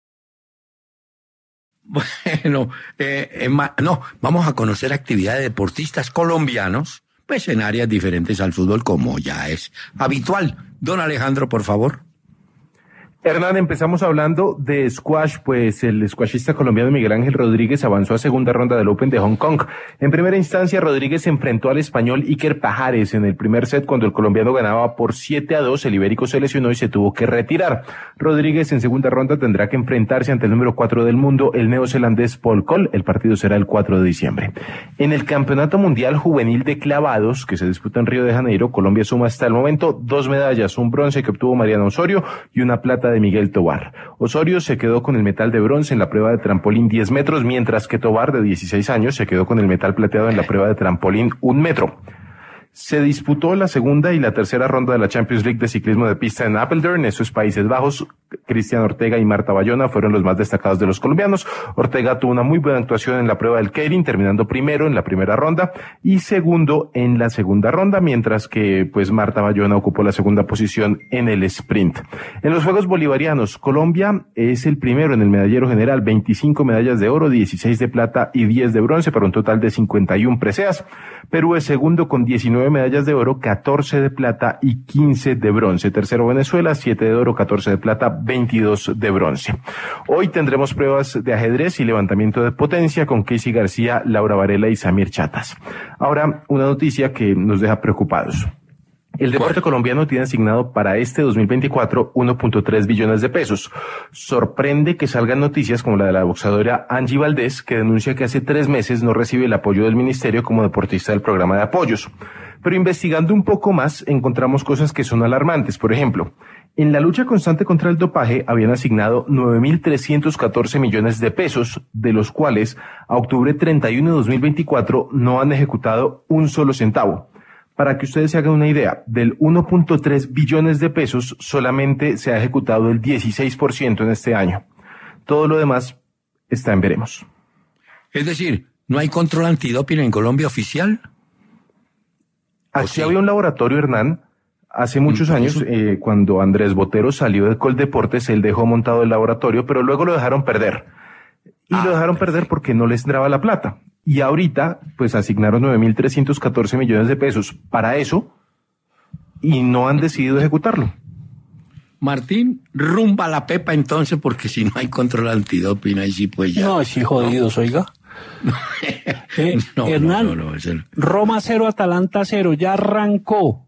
A: Bueno, vamos a conocer actividades de deportistas colombianos, pues en áreas diferentes al fútbol, como ya es habitual. Don Alejandro, por favor.
C: Hernán, empezamos hablando de squash, pues el squashista colombiano Miguel Ángel Rodríguez avanzó a segunda ronda del Open de Hong Kong. En primera instancia, Rodríguez se enfrentó al español Iker Pajares en el primer set cuando el colombiano ganaba por 7-2, el ibérico se lesionó y se tuvo que retirar. Rodríguez en segunda ronda tendrá que enfrentarse ante el número 4 del mundo, el neozelandés Paul Cole. El partido será el 4 de diciembre. En el Campeonato Mundial Juvenil de Clavados, que se disputa en Río de Janeiro, Colombia suma hasta el momento 2 medallas, un bronce que obtuvo Mariana Osorio y una plata de Miguel Tobar. Osorio se quedó con el metal de bronce en la prueba de trampolín 10 metros, mientras que Tobar, de 16 años, se quedó con el metal plateado en la prueba de trampolín 1 metro. Se disputó la segunda y la tercera ronda de la Champions League de ciclismo de pista en Apeldoorn, eso es Países Bajos. Cristian Ortega y Marta Bayona fueron los más destacados de los colombianos. Ortega tuvo una muy buena actuación en la prueba del Keirin, terminando primero en la primera ronda y segundo en la segunda ronda, mientras que pues Marta Bayona ocupó la segunda posición en el sprint. En los Juegos Bolivarianos, Colombia es el primero en el medallero general, 25 medallas de oro, 16 de plata y 10 de bronce, para un total de 51 preseas. Perú es segundo con 19 medallas de oro, 14 de plata y 15 de bronce. Tercero Venezuela, 7 de oro, 14 de plata, 22 de bronce. Hoy tendremos pruebas de ajedrez y levantamiento de potencia con Casey García, Laura Varela y Samir Chatas. Ahora, una noticia que nos deja preocupados. El deporte colombiano tiene asignado para este 2024 1.3 billones de pesos. Sorprende que salgan noticias como la de la boxeadora Angie Valdés, que denuncia que hace 3 meses no recibe el apoyo del ministerio como deportista del programa de apoyos. Pero investigando un poco más, encontramos cosas que son alarmantes. Por ejemplo, en la lucha constante contra el dopaje habían asignado 9.314 millones de pesos, de los cuales a octubre 31 de 2024 no han ejecutado un solo centavo. Para que ustedes se hagan una idea, del 1.3 billones de pesos solamente se ha ejecutado el 16% en este año. Todo lo demás está en veremos.
A: Es decir, ¿no hay control antidoping en Colombia oficial?
C: Aquí había un laboratorio, Hernán, hace muchos años, cuando Andrés Botero salió de Coldeportes, él dejó montado el laboratorio, pero luego lo dejaron perder. Y lo dejaron perder porque no les entraba la plata. Y ahorita, pues asignaron 9.314 millones de pesos para eso y no han decidido ejecutarlo.
A: Martín, rumba la pepa entonces, porque si no hay control antidoping, ahí sí pues ya.
B: No, sí jodidos, oiga. Hernán, Roma 0, Atalanta 0, ya arrancó.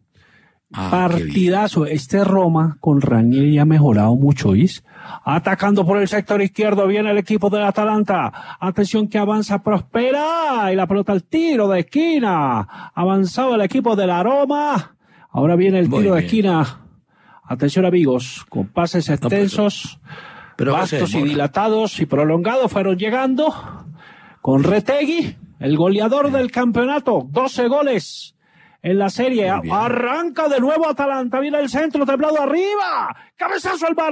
B: Partidazo. Este Roma con Ranieri ha mejorado mucho, ¿oís? Atacando por el sector izquierdo, viene el equipo del Atalanta. Atención que avanza Prospera y la pelota al tiro de esquina. Avanzaba el equipo de la Roma. Ahora viene el tiro de esquina. Atención amigos, con pases extensos, vastos y dilatados y prolongados fueron llegando. Con Retegui, el goleador del campeonato, 12 goles. En la serie, arranca de nuevo Atalanta, viene el centro, templado arriba, cabezazo al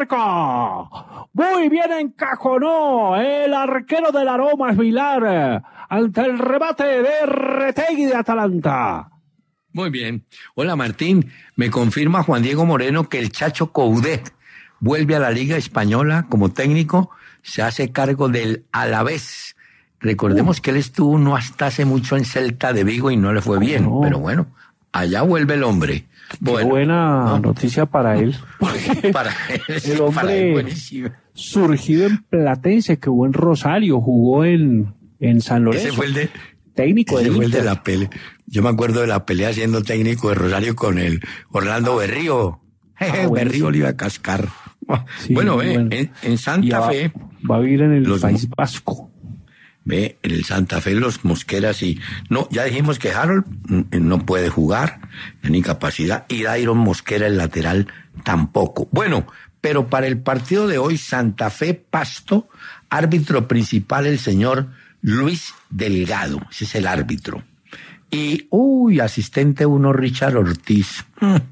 B: marco. Muy bien encajonó el arquero del Aroma, es Vilar, ante el remate de Retegui de Atalanta.
A: Muy bien. Hola Martín, me confirma Juan Diego Moreno que el Chacho Coudet vuelve a la Liga Española como técnico, se hace cargo del Alavés. Recordemos que él estuvo no hasta hace mucho en Celta de Vigo y no le fue bien, pero bueno, allá vuelve el hombre.
B: Bueno, qué buena noticia para él.
A: Para él, sí,
B: el hombre
A: para él, buenísimo.
B: Surgido en Platense, que jugó en Rosario, jugó en San Lorenzo.
A: Ese fue el de
B: técnico
A: ese
B: del
A: fue el de
B: Inter.
A: la pelea. Yo me acuerdo de la pelea siendo técnico de Rosario con el Orlando Berrío. Berrío le iba a cascar.
B: Sí,
A: bueno, en Santa Fe
B: va a vivir en el País Vasco.
A: Ve, en el Santa Fe los Mosqueras y... No, ya dijimos que Harold no puede jugar, en incapacidad, y Dairon Mosquera, el lateral, tampoco. Bueno, pero para el partido de hoy, Santa Fe Pasto, árbitro principal el señor Luis Delgado, ese es el árbitro. Y, asistente 1, Richard Ortiz.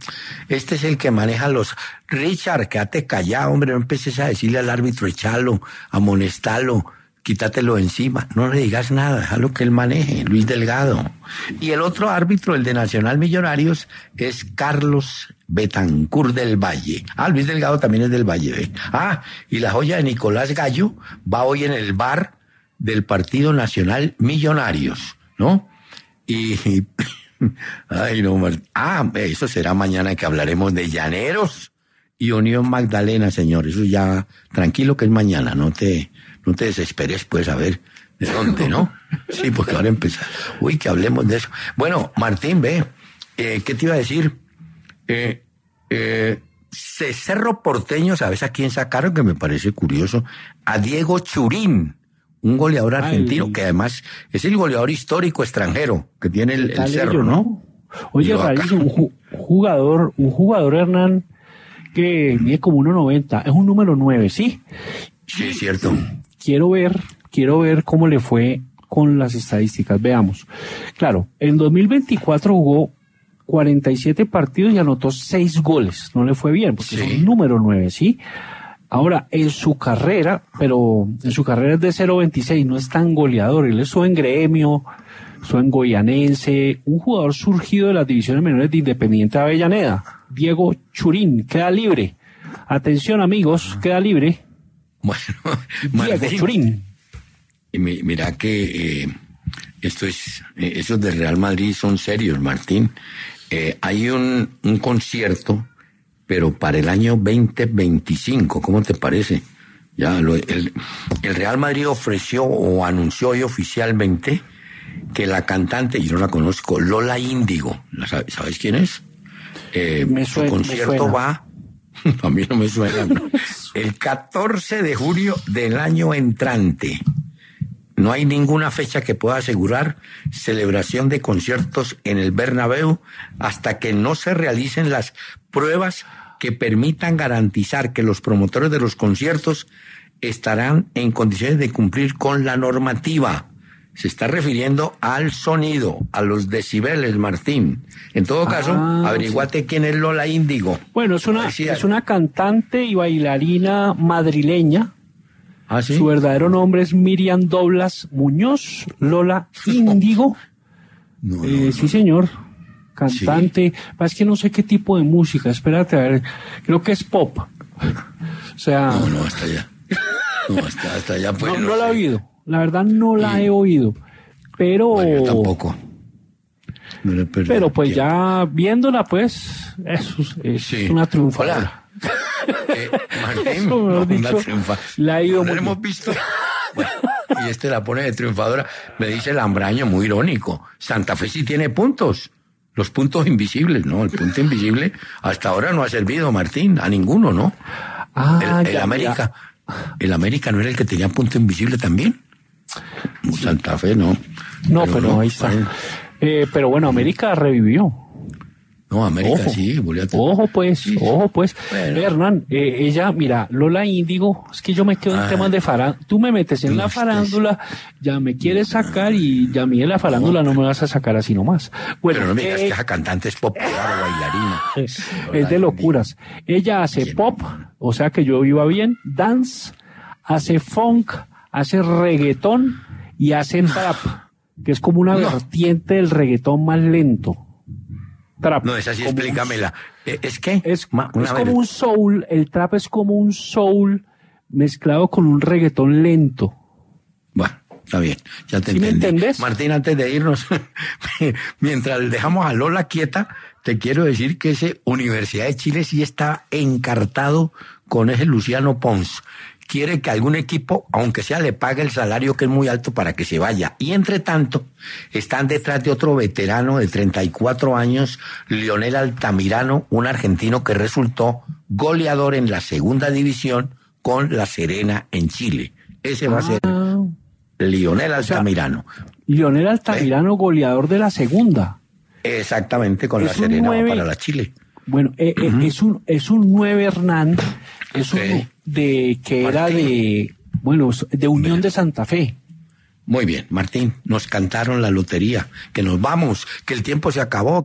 A: Este es el que maneja los... Richard, quédate callado, hombre, no empieces a decirle al árbitro, echalo, amonestalo, quítatelo encima, no le digas nada, déjalo que él maneje, Luis Delgado. Y el otro árbitro, el de Nacional Millonarios, es Carlos Betancur del Valle. Luis Delgado también es del Valle, ¿ve? Y la joya de Nicolás Gallo va hoy en el bar del Partido Nacional Millonarios, ¿no? Y... Ay, no, eso será mañana que hablaremos de Llaneros y Unión Magdalena, señor. Eso ya, tranquilo que es mañana, no te desesperes, pues, a ver de dónde, ¿no? Sí, porque ahora empezar. Que hablemos de eso. Bueno, Martín, ¿qué te iba a decir? Cerro Porteño, ¿sabes a quién sacaron? Que me parece curioso. A Diego Churín, un goleador argentino, que además es el goleador histórico extranjero que tiene el Cerro, ¿no?
B: Oye, rarísimo, un jugador, Hernán, que mide como 1.90, es un número 9, ¿sí?
A: Sí, es cierto.
B: Quiero ver cómo le fue con las estadísticas. Veamos. Claro, en 2024 jugó 47 partidos y anotó 6 goles. No le fue bien, porque es un número 9, ¿sí? Ahora, en su carrera es de 0.26, no es tan goleador. Él estuvo en Gremio, estuvo en Goyanense, un jugador surgido de las divisiones menores de Independiente Avellaneda. Diego Churín, queda libre. Atención, amigos, queda libre.
A: Bueno,
B: Diego
A: Martín,
B: Churín.
A: y mira que esos del Real Madrid son serios, Martín. Hay un concierto, pero para el año 2025, ¿cómo te parece? El Real Madrid ofreció o anunció hoy oficialmente que la cantante, yo no la conozco, Lola Índigo, ¿sabes quién es? Su concierto va, a mí no me suena, no, el 14 de junio del año entrante. No hay ninguna fecha que pueda asegurar celebración de conciertos en el Bernabéu hasta que no se realicen las pruebas que permitan garantizar que los promotores de los conciertos estarán en condiciones de cumplir con la normativa. Se está refiriendo al sonido, a los decibeles, Martín. En todo caso, averiguate quién es Lola Índigo.
B: Bueno, es una cantante y bailarina madrileña.
A: ¿Ah, sí?
B: Su verdadero nombre es Miriam Doblas Muñoz, Lola Índigo.
A: No,
B: sí, señor. Cantante. Sí. Es que no sé qué tipo de música. Espérate, a ver. Creo que es pop. O sea.
A: No, hasta allá. No, hasta allá. Pues,
B: no la he oído. La verdad no la he oído. Pero.
A: Bueno, yo tampoco. No
B: pero pues ya viéndola, pues, es una triunfadora.
A: Martín, una triunfa.
B: La ha ido
A: no la hemos visto. Bueno, y la pone de triunfadora. Me dice Lambraño, muy irónico. Santa Fe sí tiene puntos. Los puntos invisibles, ¿no? El punto invisible hasta ahora no ha servido, Martín, a ninguno, ¿no? El América. ¿El América no era el que tenía punto invisible también? Sí. Santa Fe, no.
B: Pero ahí está. Pero bueno, América revivió.
A: No, América
B: ojo,
A: sí,
B: Ojo pues.
A: Bueno.
B: Hernán, ella, mira, Lola Índigo, es que yo me quedo en temas de farándula. Tú me metes en la farándula, ya me quieres sacar y ya a mí de la farándula no me vas a sacar así nomás. Bueno,
A: pero no me digas que esa cantante es popular o bailarina.
B: Es de locuras. Ella hace pop, o sea que yo iba bien, dance, hace funk, hace reggaetón y hace trap, que es como una vertiente del reggaetón más lento. Trap.
A: No, esa sí explícamela. ¿Es qué?
B: Es como un soul, el trap es como un soul mezclado con un reggaetón lento.
A: Bueno, está bien, ya te
B: ¿Sí
A: entendí.
B: me entendés?
A: Martín, antes de irnos, mientras dejamos a Lola quieta, te quiero decir que ese Universidad de Chile sí está encartado con ese Luciano Pons. Quiere que algún equipo, aunque sea, le pague el salario que es muy alto para que se vaya. Y entre tanto, están detrás de otro veterano de 34 años, Lionel Altamirano, un argentino que resultó goleador en la segunda división con La Serena en Chile. Ese va a ser Lionel Altamirano.
B: Lionel Altamirano, goleador de la segunda.
A: Exactamente, con La Serena 9, para la Chile.
B: Bueno, es un 9, Hernán, es uno que era de Unión de Santa Fe.
A: Muy bien, Martín, nos cantaron la lotería, que nos vamos, que el tiempo se acabó.